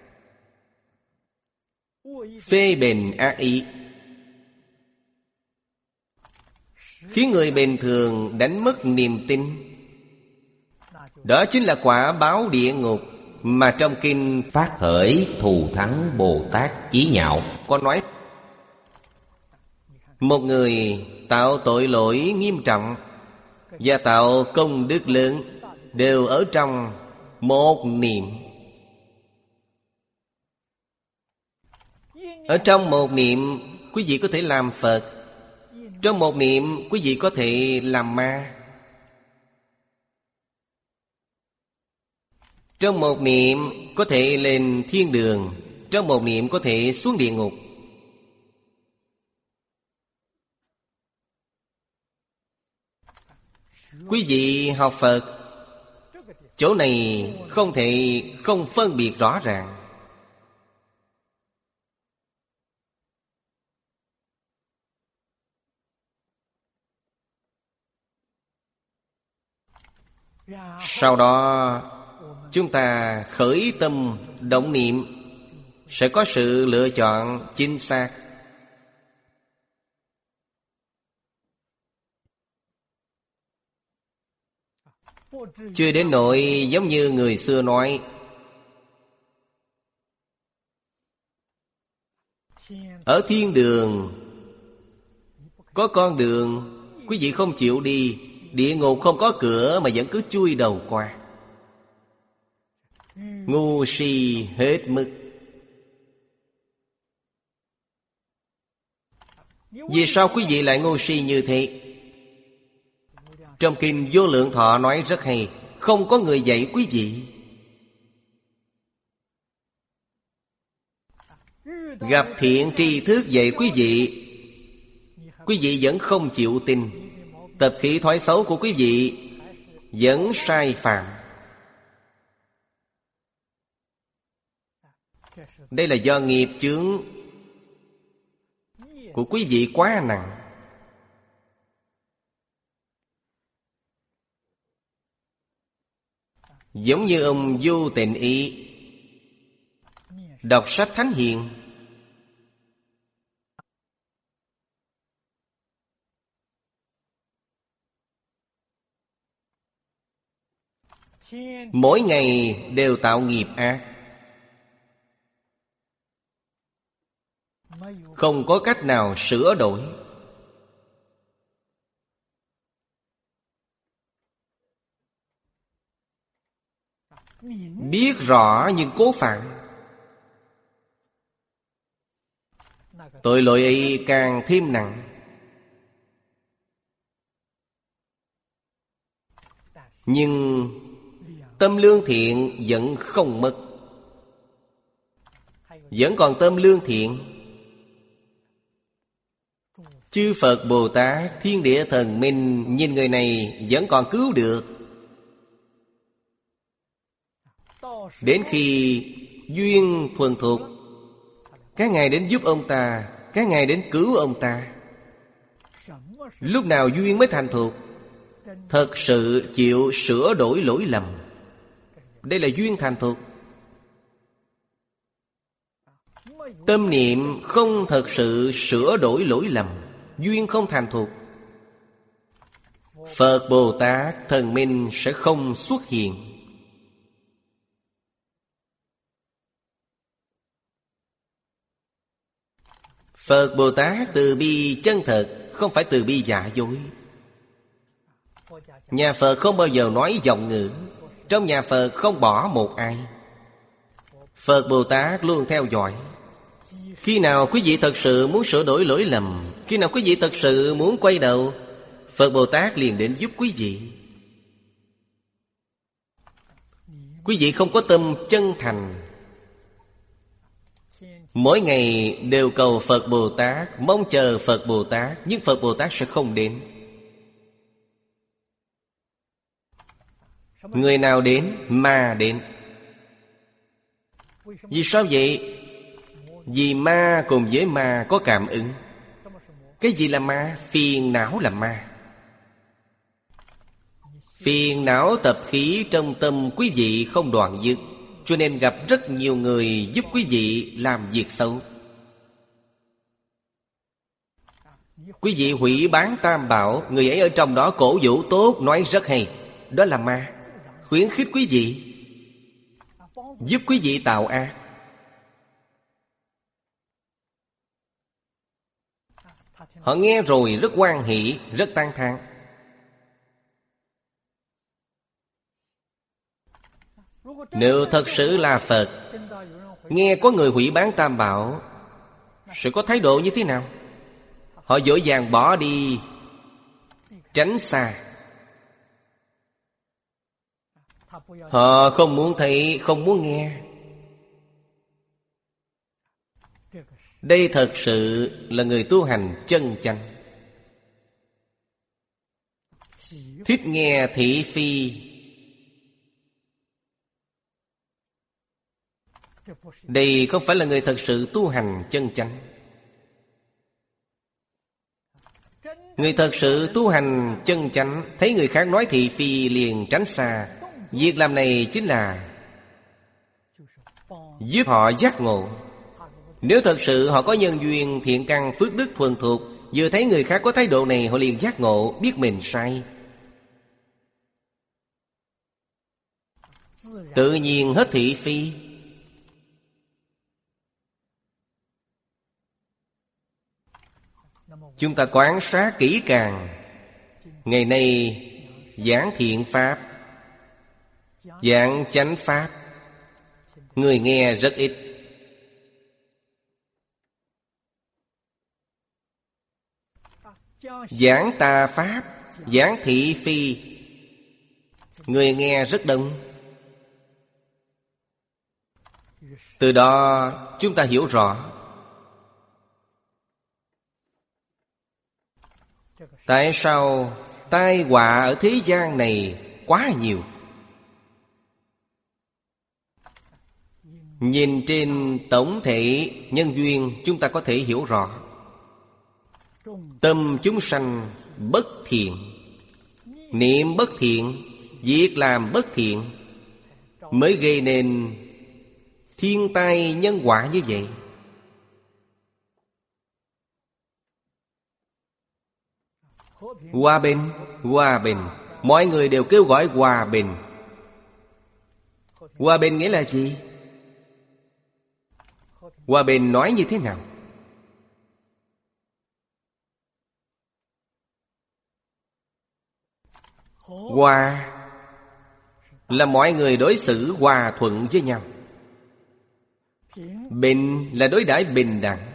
phê bình ác ý, khiến người bình thường đánh mất niềm tin, đó chính là quả báo địa ngục mà trong kinh Phát khởi thù thắng Bồ Tát chí nhạo có nói. Một người tạo tội lỗi nghiêm trọng và tạo công đức lớn đều ở trong một niệm. Ở trong một niệm, quý vị có thể làm Phật. Trong một niệm, quý vị có thể làm ma. Trong một niệm có thể lên thiên đường. Trong một niệm có thể xuống địa ngục. Quý vị học Phật, chỗ này không thể không phân biệt rõ ràng. Sau đó chúng ta khởi tâm động niệm, sẽ có sự lựa chọn chính xác. Chưa đến nỗi giống như người xưa nói, ở thiên đường có con đường, quý vị không chịu đi. Địa ngục không có cửa mà vẫn cứ chui đầu qua. Ngu si hết mức. Vì sao quý vị lại ngu si như thế? Trong kinh Vô Lượng Thọ nói rất hay. Không có người dạy quý vị. Gặp thiện tri thức dạy quý vị, quý vị vẫn không chịu tin. Tập khí thói xấu của quý vị vẫn sai phạm. Đây là do nghiệp chướng của quý vị quá nặng. Giống như ông Vô Tịnh Ý đọc sách Thánh Hiền, mỗi ngày đều tạo nghiệp ác, không có cách nào sửa đổi. Biết rõ nhưng cố phạm, tội lỗi ấy càng thêm nặng. Nhưng tâm lương thiện vẫn không mất. Vẫn còn tâm lương thiện. Chư Phật Bồ Tát, thiên địa thần minh nhìn người này vẫn còn cứu được. Đến khi duyên thuần thục, các ngài đến giúp ông ta, các ngài đến cứu ông ta. Lúc nào duyên mới thành thục? Thật sự chịu sửa đổi lỗi lầm. Đây là duyên thành thục. Tâm niệm không thật sự sửa đổi lỗi lầm, duyên không thành thục, Phật Bồ Tát thần minh sẽ không xuất hiện. Phật Bồ Tát từ bi chân thật, không phải từ bi giả dối. Nhà Phật không bao giờ nói giọng ngữ. Trong nhà Phật không bỏ một ai. Phật Bồ Tát luôn theo dõi. Khi nào quý vị thật sự muốn sửa đổi lỗi lầm, khi nào quý vị thật sự muốn quay đầu, Phật Bồ Tát liền đến giúp quý vị. Quý vị không có tâm chân thành, mỗi ngày đều cầu Phật Bồ Tát, mong chờ Phật Bồ Tát, nhưng Phật Bồ Tát sẽ không đến. Người nào đến? Ma đến. Vì sao vậy? Vì ma cùng với ma có cảm ứng. Cái gì là ma? Phiền não là ma. Phiền não tập khí trong tâm quý vị không đoạn dứt, cho nên gặp rất nhiều người giúp quý vị làm việc xấu. Quý vị hủy bán tam bảo, người ấy ở trong đó cổ vũ tốt, nói rất hay. Đó là ma. Khuyến khích quý vị, giúp quý vị tạo ác. Họ nghe rồi rất hoan hỷ, rất tán thán. Nếu thật sự là Phật, nghe có người hủy bán tam bảo, sẽ có thái độ như thế nào? Họ vội vàng bỏ đi, tránh xa. Họ không muốn thấy, không muốn nghe. Đây thật sự là người tu hành chân chánh. Thích nghe thị phi. Đây không phải là người thật sự tu hành chân chánh. Người thật sự tu hành chân chánh, thấy người khác nói thị phi liền tránh xa. Việc làm này chính là giúp họ giác ngộ. Nếu thật sự họ có nhân duyên thiện căn phước đức thuần thục, vừa thấy người khác có thái độ này, họ liền giác ngộ, biết mình sai, tự nhiên hết thị phi. Chúng ta quan sát kỹ càng. Ngày nay giảng thiện pháp, giảng chánh pháp, người nghe rất ít. Giảng tà pháp, giảng thị phi, người nghe rất đông. Từ đó chúng ta hiểu rõ tại sao tai họa ở thế gian này quá nhiều. Nhìn trên tổng thể nhân duyên, chúng ta có thể hiểu rõ. Tâm chúng sanh bất thiện, niệm bất thiện, việc làm bất thiện, mới gây nên thiên tai nhân quả như vậy. Hòa bình, hòa bình, mọi người đều kêu gọi hòa bình. Hòa bình nghĩa là gì? Hòa bình nói như thế nào? Hòa là mọi người đối xử hòa thuận với nhau. Bình là đối đãi bình đẳng.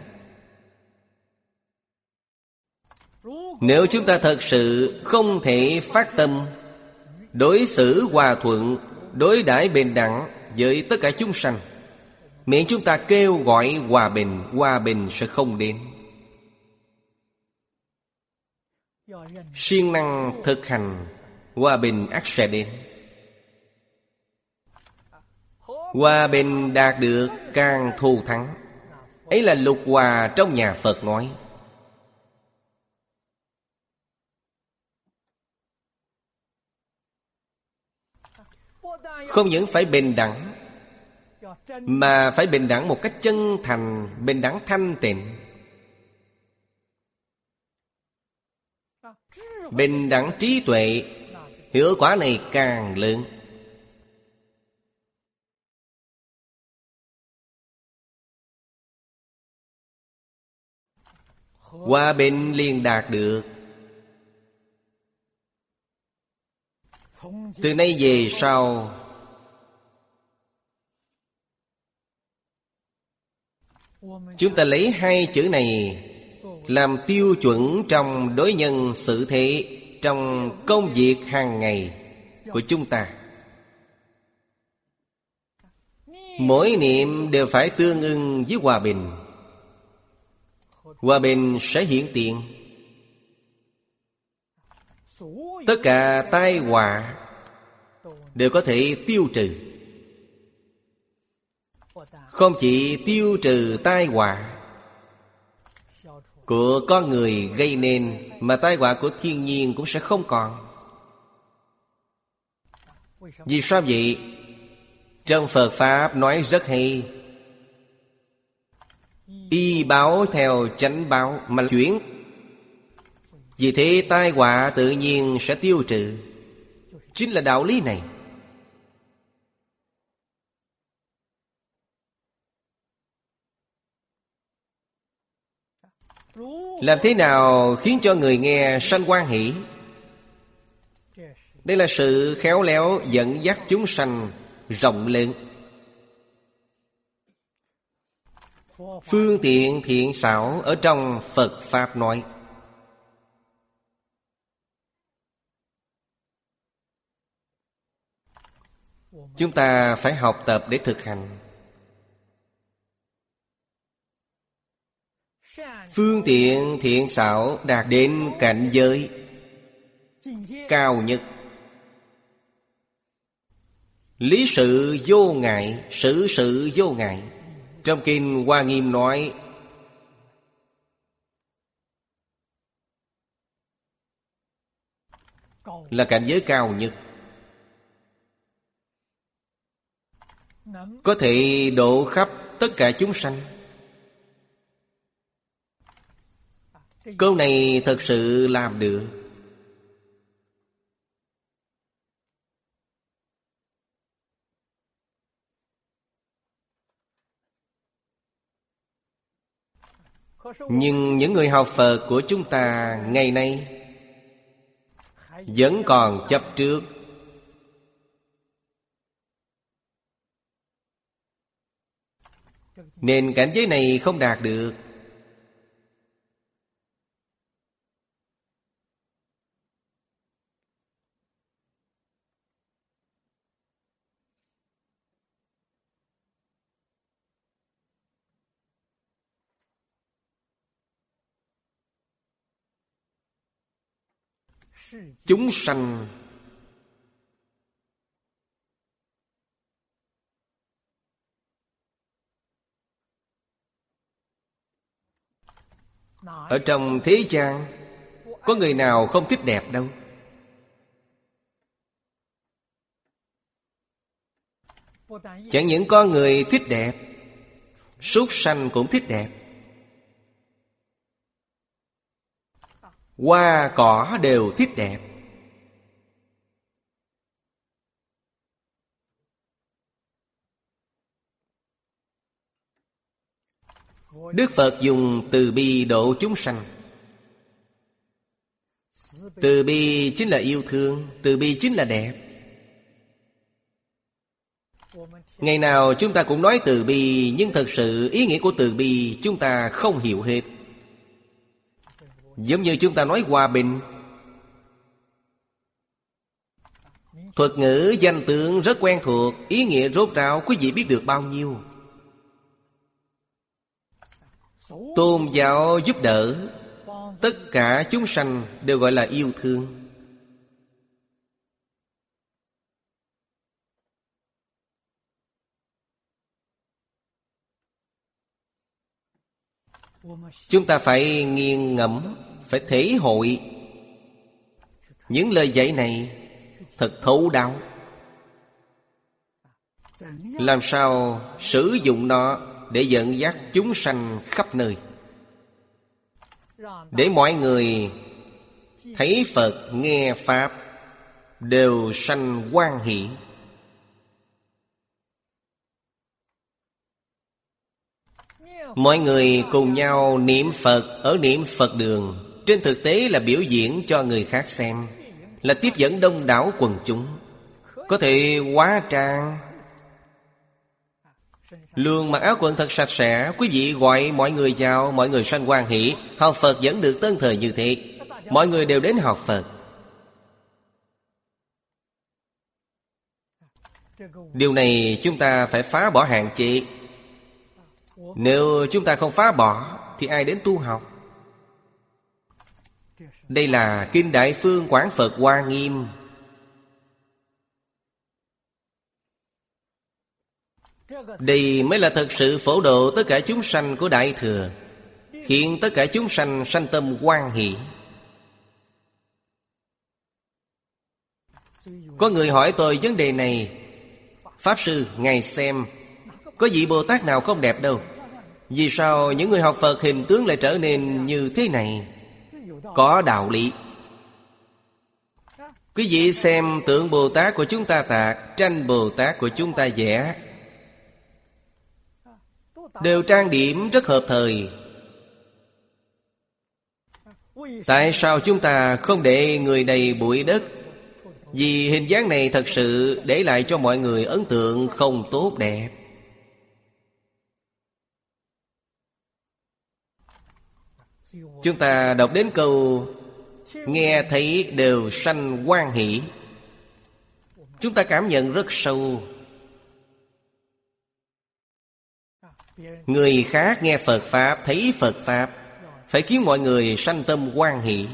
Nếu chúng ta thật sự không thể phát tâm đối xử hòa thuận, đối đãi bình đẳng với tất cả chúng sanh, miệng chúng ta kêu gọi hòa bình, hòa bình sẽ không đến. Siêng năng thực hành, hòa bình ắt sẽ đến. Hòa bình đạt được càng thù thắng. Ấy là lục hòa trong nhà Phật nói. Không những phải bình đẳng, mà phải bình đẳng một cách chân thành, bình đẳng thanh tịnh. Bình đẳng trí tuệ, hiệu quả này càng lớn. Hòa bình liền đạt được. Từ nay về sau, chúng ta lấy hai chữ này làm tiêu chuẩn trong đối nhân xử thế, trong công việc hàng ngày của chúng ta. Mỗi niệm đều phải tương ưng với hòa bình. Hòa bình sẽ hiện tiền. Tất cả tai họa đều có thể tiêu trừ. Không chỉ tiêu trừ tai họa của con người gây nên, mà tai họa của thiên nhiên cũng sẽ không còn. Vì sao vậy? Trong Phật Pháp nói rất hay: y báo theo chánh báo mà chuyển. Vì thế tai họa tự nhiên sẽ tiêu trừ. Chính là đạo lý này. Làm thế nào khiến cho người nghe sanh hoan hỷ? Đây là sự khéo léo dẫn dắt chúng sanh rộng lớn. Phương tiện thiện xảo ở trong Phật Pháp nói. Chúng ta phải học tập để thực hành. Phương tiện thiện xảo đạt đến cảnh giới cao nhất. Lý sự vô ngại, xử sự vô ngại. Trong Kinh Hoa Nghiêm nói là cảnh giới cao nhất, có thể độ khắp tất cả chúng sanh. Câu này thật sự làm được. Nhưng những người học Phật của chúng ta ngày nay vẫn còn chấp trước. Nên cảnh giới này không đạt được. Chúng sanh ở trong thế gian, có người nào không thích đẹp đâu. Chẳng những có người thích đẹp, súc sanh cũng thích đẹp. Hoa cỏ đều thích đẹp. Đức Phật dùng từ bi độ chúng sanh. Từ bi chính là yêu thương, từ bi chính là đẹp. Ngày nào chúng ta cũng nói từ bi, nhưng thật sự ý nghĩa của từ bi chúng ta không hiểu hết. Giống như chúng ta nói hòa bình, thuật ngữ danh tướng rất quen thuộc, ý nghĩa rốt ráo quý vị biết được bao nhiêu. Tôn giáo giúp đỡ, tất cả chúng sanh đều gọi là yêu thương. Chúng ta phải nghiền ngẫm, phải thể hội những lời dạy này thật thấu đáo. Làm sao sử dụng nó để dẫn dắt chúng sanh khắp nơi, để mọi người thấy Phật nghe Pháp đều sanh hoan hỷ. Mọi người cùng nhau niệm Phật ở niệm Phật đường, trên thực tế là biểu diễn cho người khác xem, là tiếp dẫn đông đảo quần chúng, có thể hóa trang, lương mặc áo quần thật sạch sẽ. Quý vị gọi mọi người vào, mọi người sanh hoan hỷ. Học Phật vẫn được tân thời như thế, mọi người đều đến học Phật. Điều này chúng ta phải phá bỏ hạn chế. Nếu chúng ta không phá bỏ thì ai đến tu học? Đây là Kinh Đại Phương Quảng Phật Hoa Nghiêm. Đây mới là thật sự phổ độ tất cả chúng sanh của Đại Thừa, khiến tất cả chúng sanh sanh tâm hoan hỷ. Có người hỏi tôi vấn đề này: Pháp Sư, Ngài xem, có vị Bồ Tát nào không đẹp đâu, vì sao những người học Phật hình tướng lại trở nên như thế này? Có đạo lý. Quý vị xem tượng Bồ Tát của chúng ta tạc, tranh Bồ Tát của chúng ta vẽ, đều trang điểm rất hợp thời. Tại sao chúng ta không để người đầy bụi đất? Vì hình dáng này thật sự để lại cho mọi người ấn tượng không tốt đẹp. Chúng ta đọc đến câu nghe thấy đều sanh hoan hỷ, chúng ta cảm nhận rất sâu. Người khác nghe Phật Pháp, thấy Phật Pháp, phải khiến mọi người sanh tâm hoan hỷ.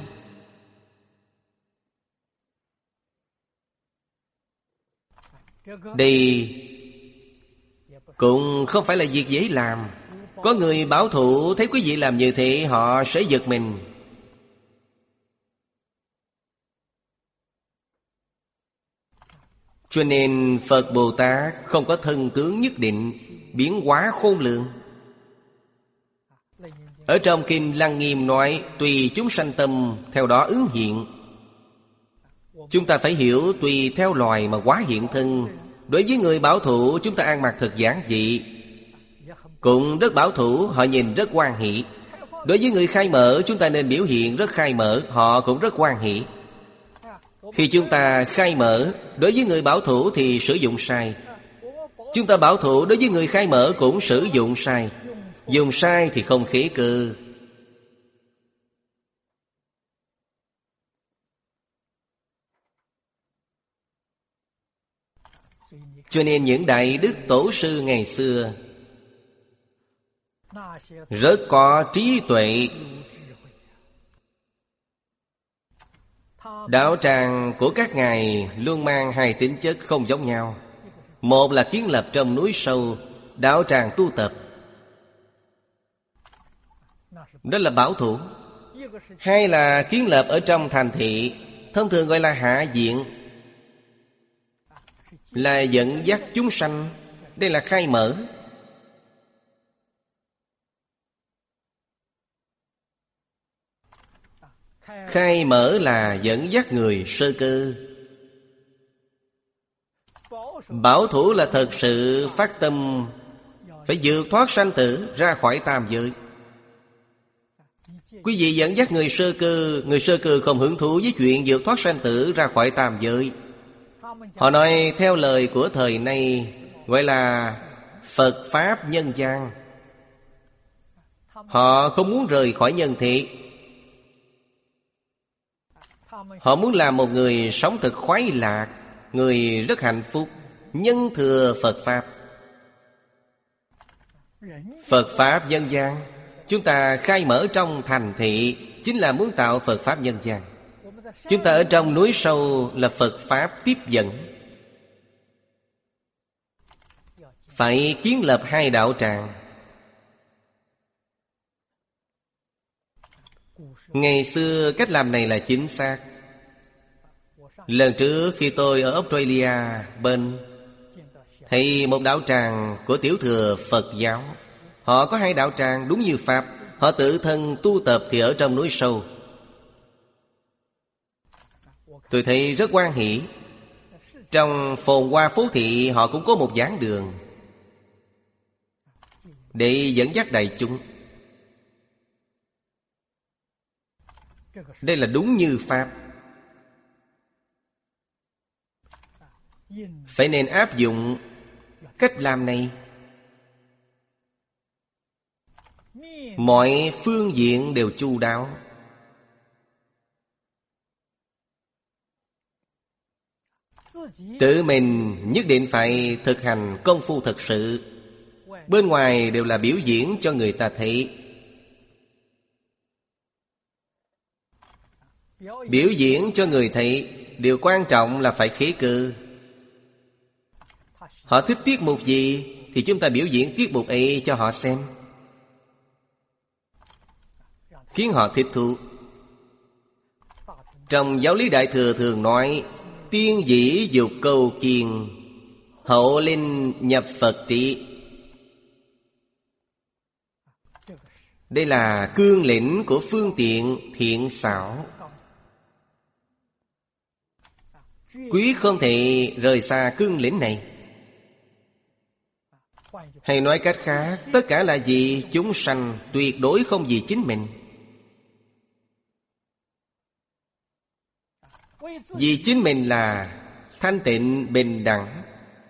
Đây cũng không phải là việc dễ làm. Có người bảo thủ thấy quý vị làm như thế, họ sẽ giật mình. Cho nên Phật Bồ Tát không có thân tướng nhất định, biến hóa khôn lường. Ở trong Kinh Lăng Nghiêm nói tùy chúng sanh tâm theo đó ứng hiện. Chúng ta phải hiểu tùy theo loài mà hóa hiện thân. Đối với người bảo thủ, chúng ta ăn mặc thật giản dị, cũng rất bảo thủ, họ nhìn rất hoan hỷ. Đối với người khai mở, chúng ta nên biểu hiện rất khai mở, họ cũng rất hoan hỷ. Khi chúng ta khai mở, đối với người bảo thủ thì sử dụng sai. Chúng ta bảo thủ, đối với người khai mở cũng sử dụng sai. Dùng sai thì không khế cơ. Cho nên những đại đức tổ sư ngày xưa rất có trí tuệ. Đạo tràng của các ngài luôn mang hai tính chất không giống nhau. Một là kiến lập trong núi sâu, đạo tràng tu tập, đó là bảo thủ. Hai là kiến lập ở trong thành thị, thông thường gọi là hạ diện, là dẫn dắt chúng sanh. Đây là khai mở. Khai mở là dẫn dắt người sơ cơ. Bảo thủ là thật sự phát tâm phải vượt thoát sanh tử, ra khỏi tam giới. Quý vị dẫn dắt người sơ cơ, người sơ cơ không hứng thú với chuyện vượt thoát sanh tử, ra khỏi tam giới. Họ nói theo lời của thời nay, gọi là Phật Pháp nhân gian. Họ không muốn rời khỏi nhân thế. Họ muốn làm một người sống thật khoái lạc, người rất hạnh phúc, nhân thừa Phật Pháp. Phật Pháp nhân gian, chúng ta khai mở trong thành thị, chính là muốn tạo Phật Pháp nhân gian. Chúng ta ở trong núi sâu là Phật Pháp tiếp dẫn. Phải kiến lập hai đạo tràng. Ngày xưa cách làm này là chính xác. Lần trước khi tôi ở Australia bên, thấy một đạo tràng của tiểu thừa Phật giáo. Họ có hai đạo tràng đúng như Pháp. Họ tự thân tu tập thì ở trong núi sâu. Tôi thấy rất hoan hỷ. Trong phồn hoa phố thị họ cũng có một giảng đường để dẫn dắt đại chúng. Đây là đúng như Pháp. Phải nên áp dụng cách làm này. Mọi phương diện đều chu đáo. Tự mình nhất định phải thực hành công phu thật sự. Bên ngoài đều là biểu diễn cho người ta thấy. Biểu diễn cho người thấy. Điều quan trọng là phải khế cơ. Họ thích tiết mục gì thì chúng ta biểu diễn tiết mục ấy cho họ xem, khiến họ thích thú. Trong giáo lý Đại Thừa thường nói: tiên dĩ dục cầu kiền, hậu linh nhập Phật trị. Đây là cương lĩnh của phương tiện thiện xảo, quý không thể rời xa cương lĩnh này. Hay nói cách khác, tất cả là vì chúng sanh, tuyệt đối không vì chính mình. Vì chính mình là thanh tịnh bình đẳng,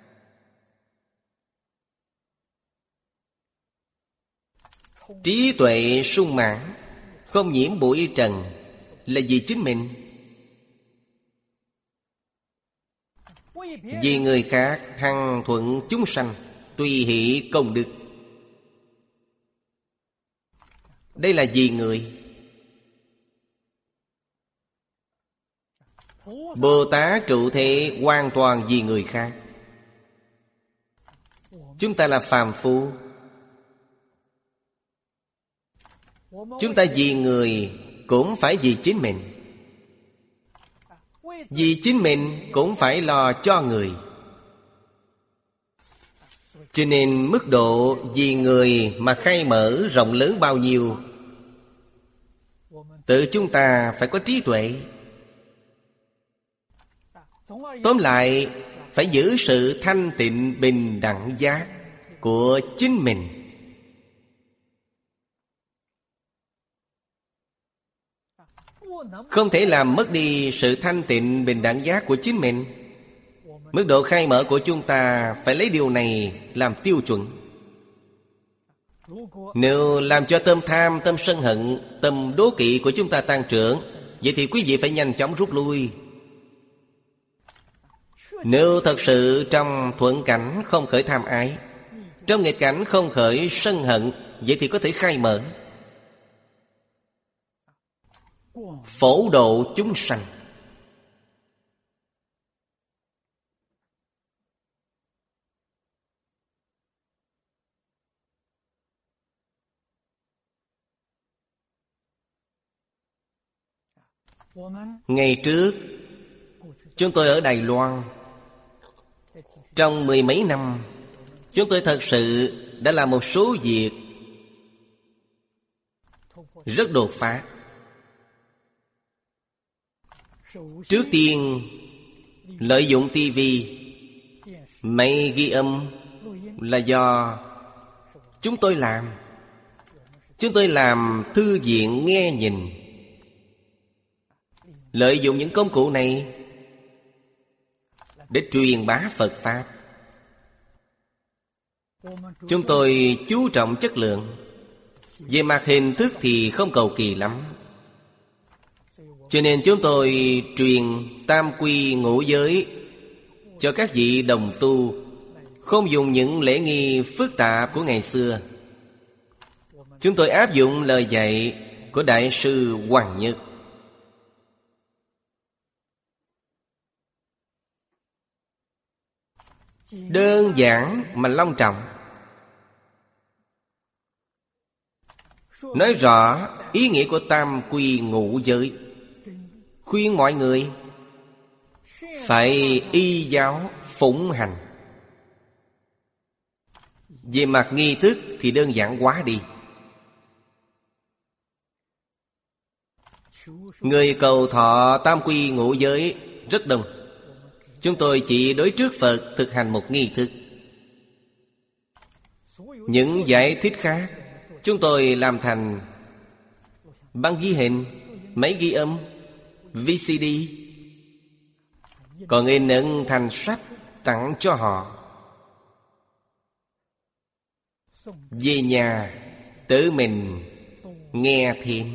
trí tuệ sung mãn, không nhiễm bụi trần, là vì chính mình. Vì người khác hằng thuận chúng sanh, tùy hỷ công đức. Đây là vì người. Bồ Tát trụ thế hoàn toàn vì người khác. Chúng ta là phàm phu, chúng ta vì người cũng phải vì chính mình. Vì chính mình cũng phải lo cho người. Cho nên mức độ vì người mà khai mở rộng lớn bao nhiêu, tự chúng ta phải có trí tuệ. Tóm lại, phải giữ sự thanh tịnh bình đẳng giác của chính mình. Không thể làm mất đi sự thanh tịnh bình đẳng giác của chính mình. Mức độ khai mở của chúng ta phải lấy điều này làm tiêu chuẩn. Nếu làm cho tâm tham, tâm sân hận, tâm đố kỵ của chúng ta tăng trưởng, vậy thì quý vị phải nhanh chóng rút lui. Nếu thật sự trong thuận cảnh không khởi tham ái, trong nghịch cảnh không khởi sân hận, vậy thì có thể khai mở, phổ độ chúng sanh. Ngày trước, chúng tôi ở Đài Loan, trong mười mấy năm, chúng tôi thật sự đã làm một số việc rất đột phá. Trước tiên, lợi dụng tivi, máy ghi âm là do chúng tôi làm. Chúng tôi làm thư viện nghe nhìn. Lợi dụng những công cụ này để truyền bá Phật Pháp. Chúng tôi chú trọng chất lượng. Về mặt hình thức thì không cầu kỳ lắm. Cho nên chúng tôi truyền tam quy ngũ giới cho các vị đồng tu, không dùng những lễ nghi phức tạp của ngày xưa. Chúng tôi áp dụng lời dạy của Đại sư Hoàng Nhất. Đơn giản mà long trọng, nói rõ ý nghĩa của tam quy ngũ giới, khuyên mọi người phải y giáo phụng hành. Về mặt nghi thức thì đơn giản quá đi. Người cầu thọ tam quy ngũ giới rất đông. Chúng tôi chỉ đối trước Phật thực hành một nghi thức. Những giải thích khác chúng tôi làm thành băng ghi hình, máy ghi âm, vê xê đê, còn in ấn thành sách tặng cho họ. Về nhà tự mình nghe thêm.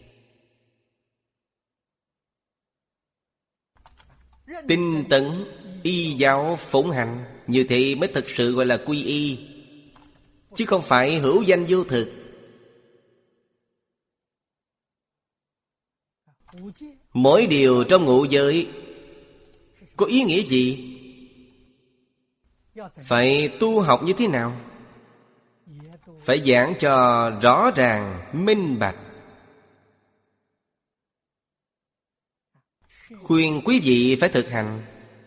Tinh tấn y giáo phụng hành, như thế mới thực sự gọi là quy y, chứ không phải hữu danh vô thực. Mỗi điều trong ngũ giới có ý nghĩa gì? phải tu học như thế nào? Phải giảng cho rõ ràng, minh bạch. Khuyên quý vị phải thực hành.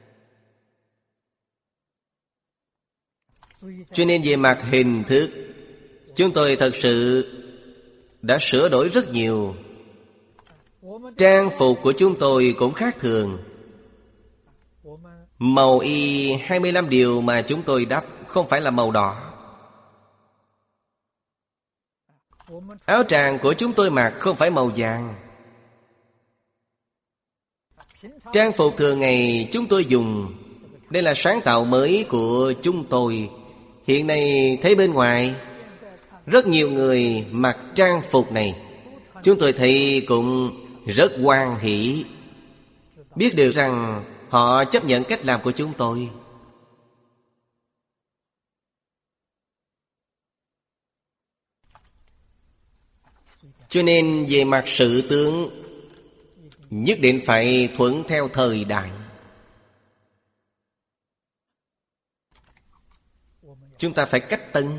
Cho nên về mặt hình thức, chúng tôi thật sự đã sửa đổi rất nhiều. Trang phục của chúng tôi cũng khác thường. Màu y hai mươi lăm điều mà chúng tôi đắp không phải là màu đỏ. Áo tràng của chúng tôi mặc không phải màu vàng. Trang phục thường ngày chúng tôi dùng, đây là sáng tạo mới của chúng tôi. Hiện nay thấy bên ngoài rất nhiều người mặc trang phục này, chúng tôi thấy cũng rất hoan hỷ. Biết được rằng họ chấp nhận cách làm của chúng tôi. Cho nên về mặt sự tướng, nhất định phải thuận theo thời đại. Chúng ta phải cách tân,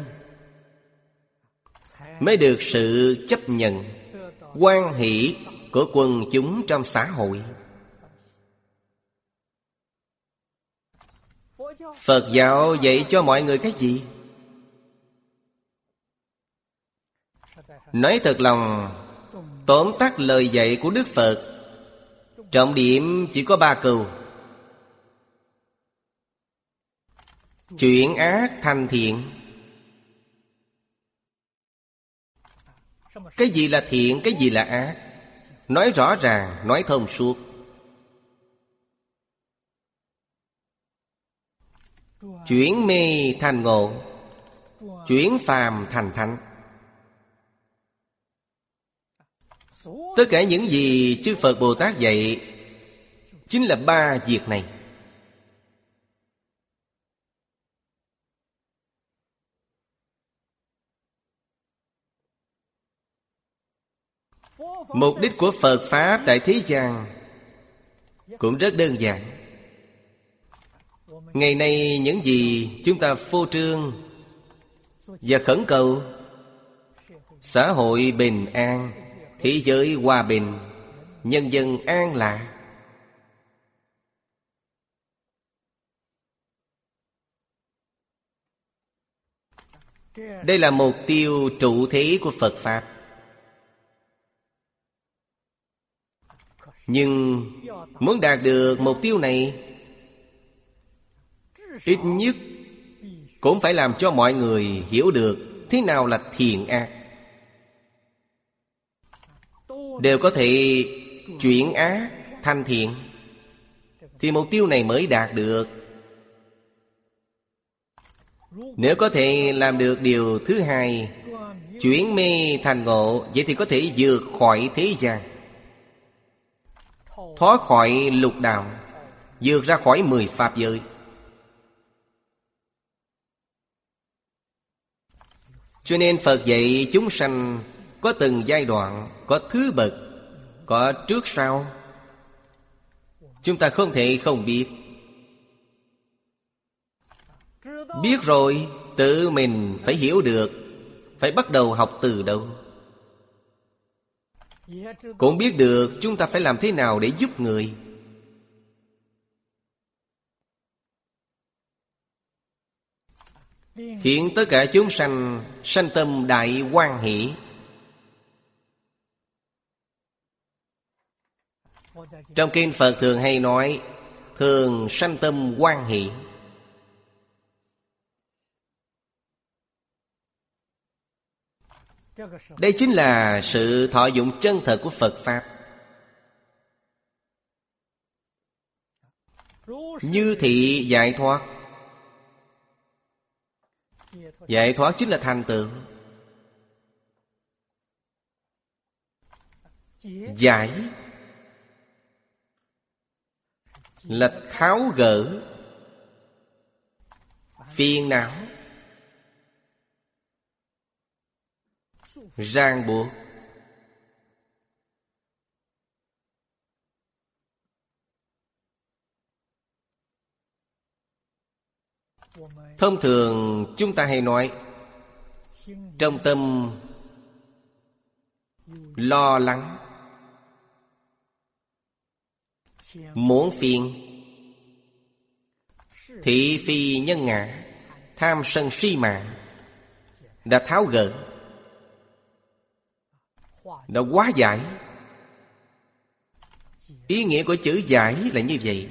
mới được sự chấp nhận, hoan hỷ của quần chúng trong xã hội. Phật giáo dạy cho mọi người cái gì? Nói thật lòng, tóm tắt lời dạy của Đức Phật, trọng điểm chỉ có ba câu: chuyển ác thành thiện. Cái gì là thiện, cái gì là ác, nói rõ ràng, nói thông suốt. Chuyển mê thành ngộ, chuyển phàm thành thánh. Tất cả những gì chư Phật Bồ Tát dạy chính là ba việc này. Mục đích của Phật Pháp tại thế gian cũng rất đơn giản. Ngày nay những gì chúng ta phô trương và khẩn cầu: xã hội bình an, thế giới hòa bình, nhân dân an lạc. Đây là mục tiêu trụ thế của Phật Pháp. Nhưng muốn đạt được mục tiêu này, ít nhất cũng phải làm cho mọi người hiểu được thế nào là thiện ác, đều có thể chuyển ác thành thiện, thì mục tiêu này mới đạt được. Nếu có thể làm được điều thứ hai, chuyển mê thành ngộ, vậy thì có thể vượt khỏi thế gian, thoát khỏi lục đạo, vượt ra khỏi mười pháp giới. Cho nên Phật dạy chúng sanh có từng giai đoạn, có thứ bậc, có trước sau. Chúng ta không thể không biết. Biết rồi, tự mình phải hiểu được, phải bắt đầu học từ đâu. Cũng biết được chúng ta phải làm thế nào để giúp người. Khiến tất cả chúng sanh sanh tâm đại hoan hỷ. Trong kinh Phật thường hay nói, thường sanh tâm hoan hỷ. Đây chính là sự thọ dụng chân thật của Phật Pháp. Như thị giải thoát. Giải thoát chính là thành tựu. Giải là tháo gỡ phiền não, ràng buộc. Thông thường chúng ta hay nói trong tâm lo lắng, muốn phiền, thị phi nhân ngã, tham sân si mạng đã tháo gỡ, đã hóa giải. Ý nghĩa của chữ giải là như vậy.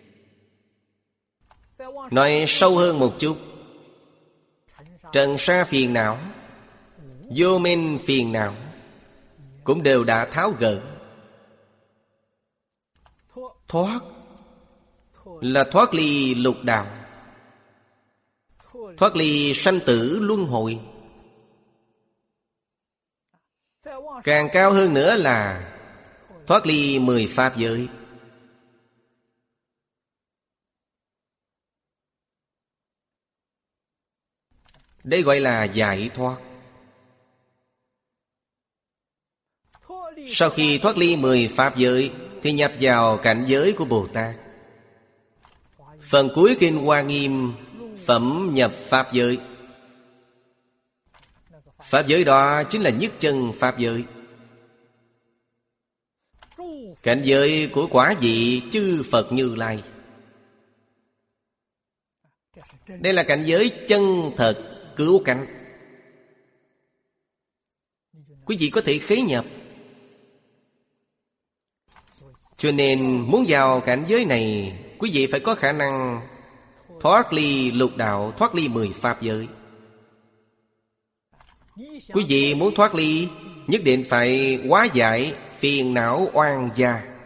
Nói sâu hơn một chút, trần sa phiền não, vô minh phiền não cũng đều đã tháo gỡ. Thoát là thoát ly lục đạo, thoát ly sanh tử luân hồi. Càng cao hơn nữa là thoát ly mười pháp giới. Đây gọi là giải thoát. Sau khi thoát ly mười pháp giới thì nhập vào cảnh giới của Bồ Tát. Phần cuối kinh Hoa Nghiêm phẩm nhập pháp giới. Pháp giới đó chính là nhất chân pháp giới, cảnh giới của quả vị chư Phật Như Lai. Đây là cảnh giới chân thật cứu cánh. Quý vị có thể khế nhập. Cho nên muốn vào cảnh giới này, quý vị phải có khả năng thoát ly lục đạo, thoát ly mười pháp giới. Quý vị muốn thoát ly, nhất định phải hóa giải phiền não oan gia.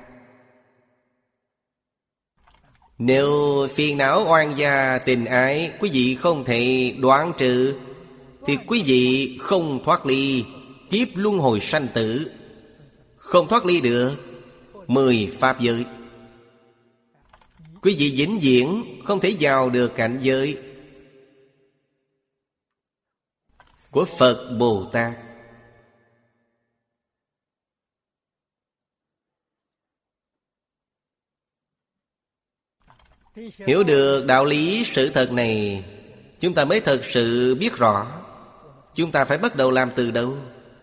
Nếu phiền não oan gia tình ái quý vị không thể đoạn trừ, thì quý vị không thoát ly kiếp luân hồi sanh tử, không thoát ly được mười pháp giới. Quý vị vĩnh viễn không thể vào được cảnh giới của Phật Bồ Tát. Hiểu được đạo lý sự thật này, chúng ta mới thật sự biết rõ chúng ta phải bắt đầu làm từ đâu.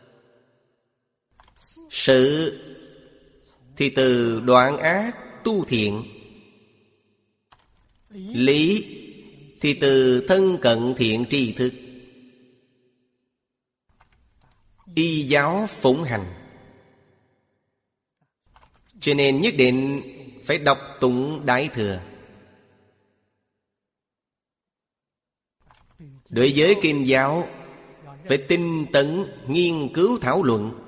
Sự thì từ đoạn ác tu thiện, lý thì từ thân cận thiện tri thức, y giáo phụng hành. Cho nên nhất định phải đọc tụng Đại Thừa. Đối với kinh giáo phải tinh tấn nghiên cứu thảo luận.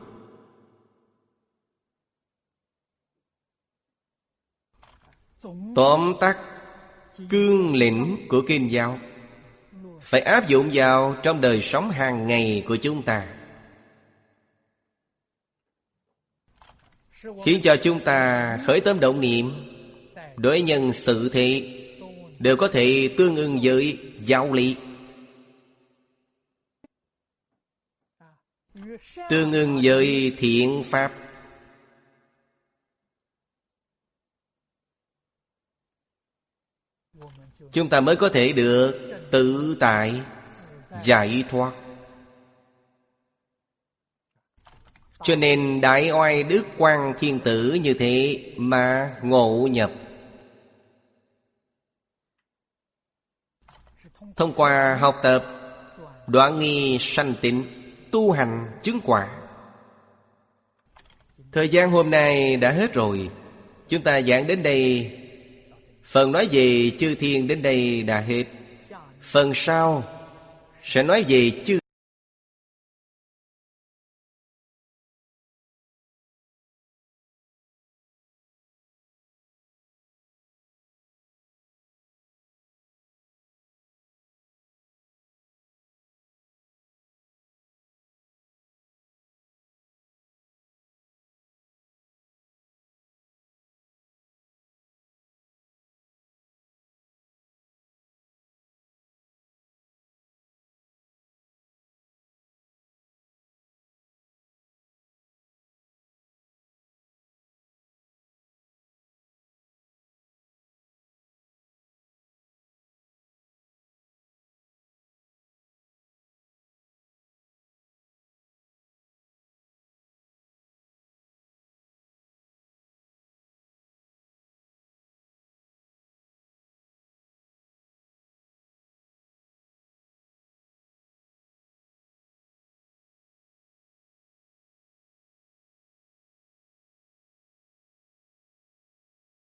Tóm tắt cương lĩnh của kinh giáo phải áp dụng vào trong đời sống hàng ngày của chúng ta, khiến cho chúng ta khởi tâm động niệm đối nhân xử thế đều có thể tương ưng với giáo lý, tương ưng với thiện pháp. Chúng ta mới có thể được tự tại giải thoát. Cho nên Đại Oai Đức Quang Thiên Tử như thế mà ngộ nhập. Thông qua học tập đoạn nghi sanh tịnh, tu hành chứng quả. Thời gian hôm nay đã hết rồi. Chúng ta giảng đến đây. Phần nói về chư thiên đến đây đã hết. Phần sau sẽ nói về chư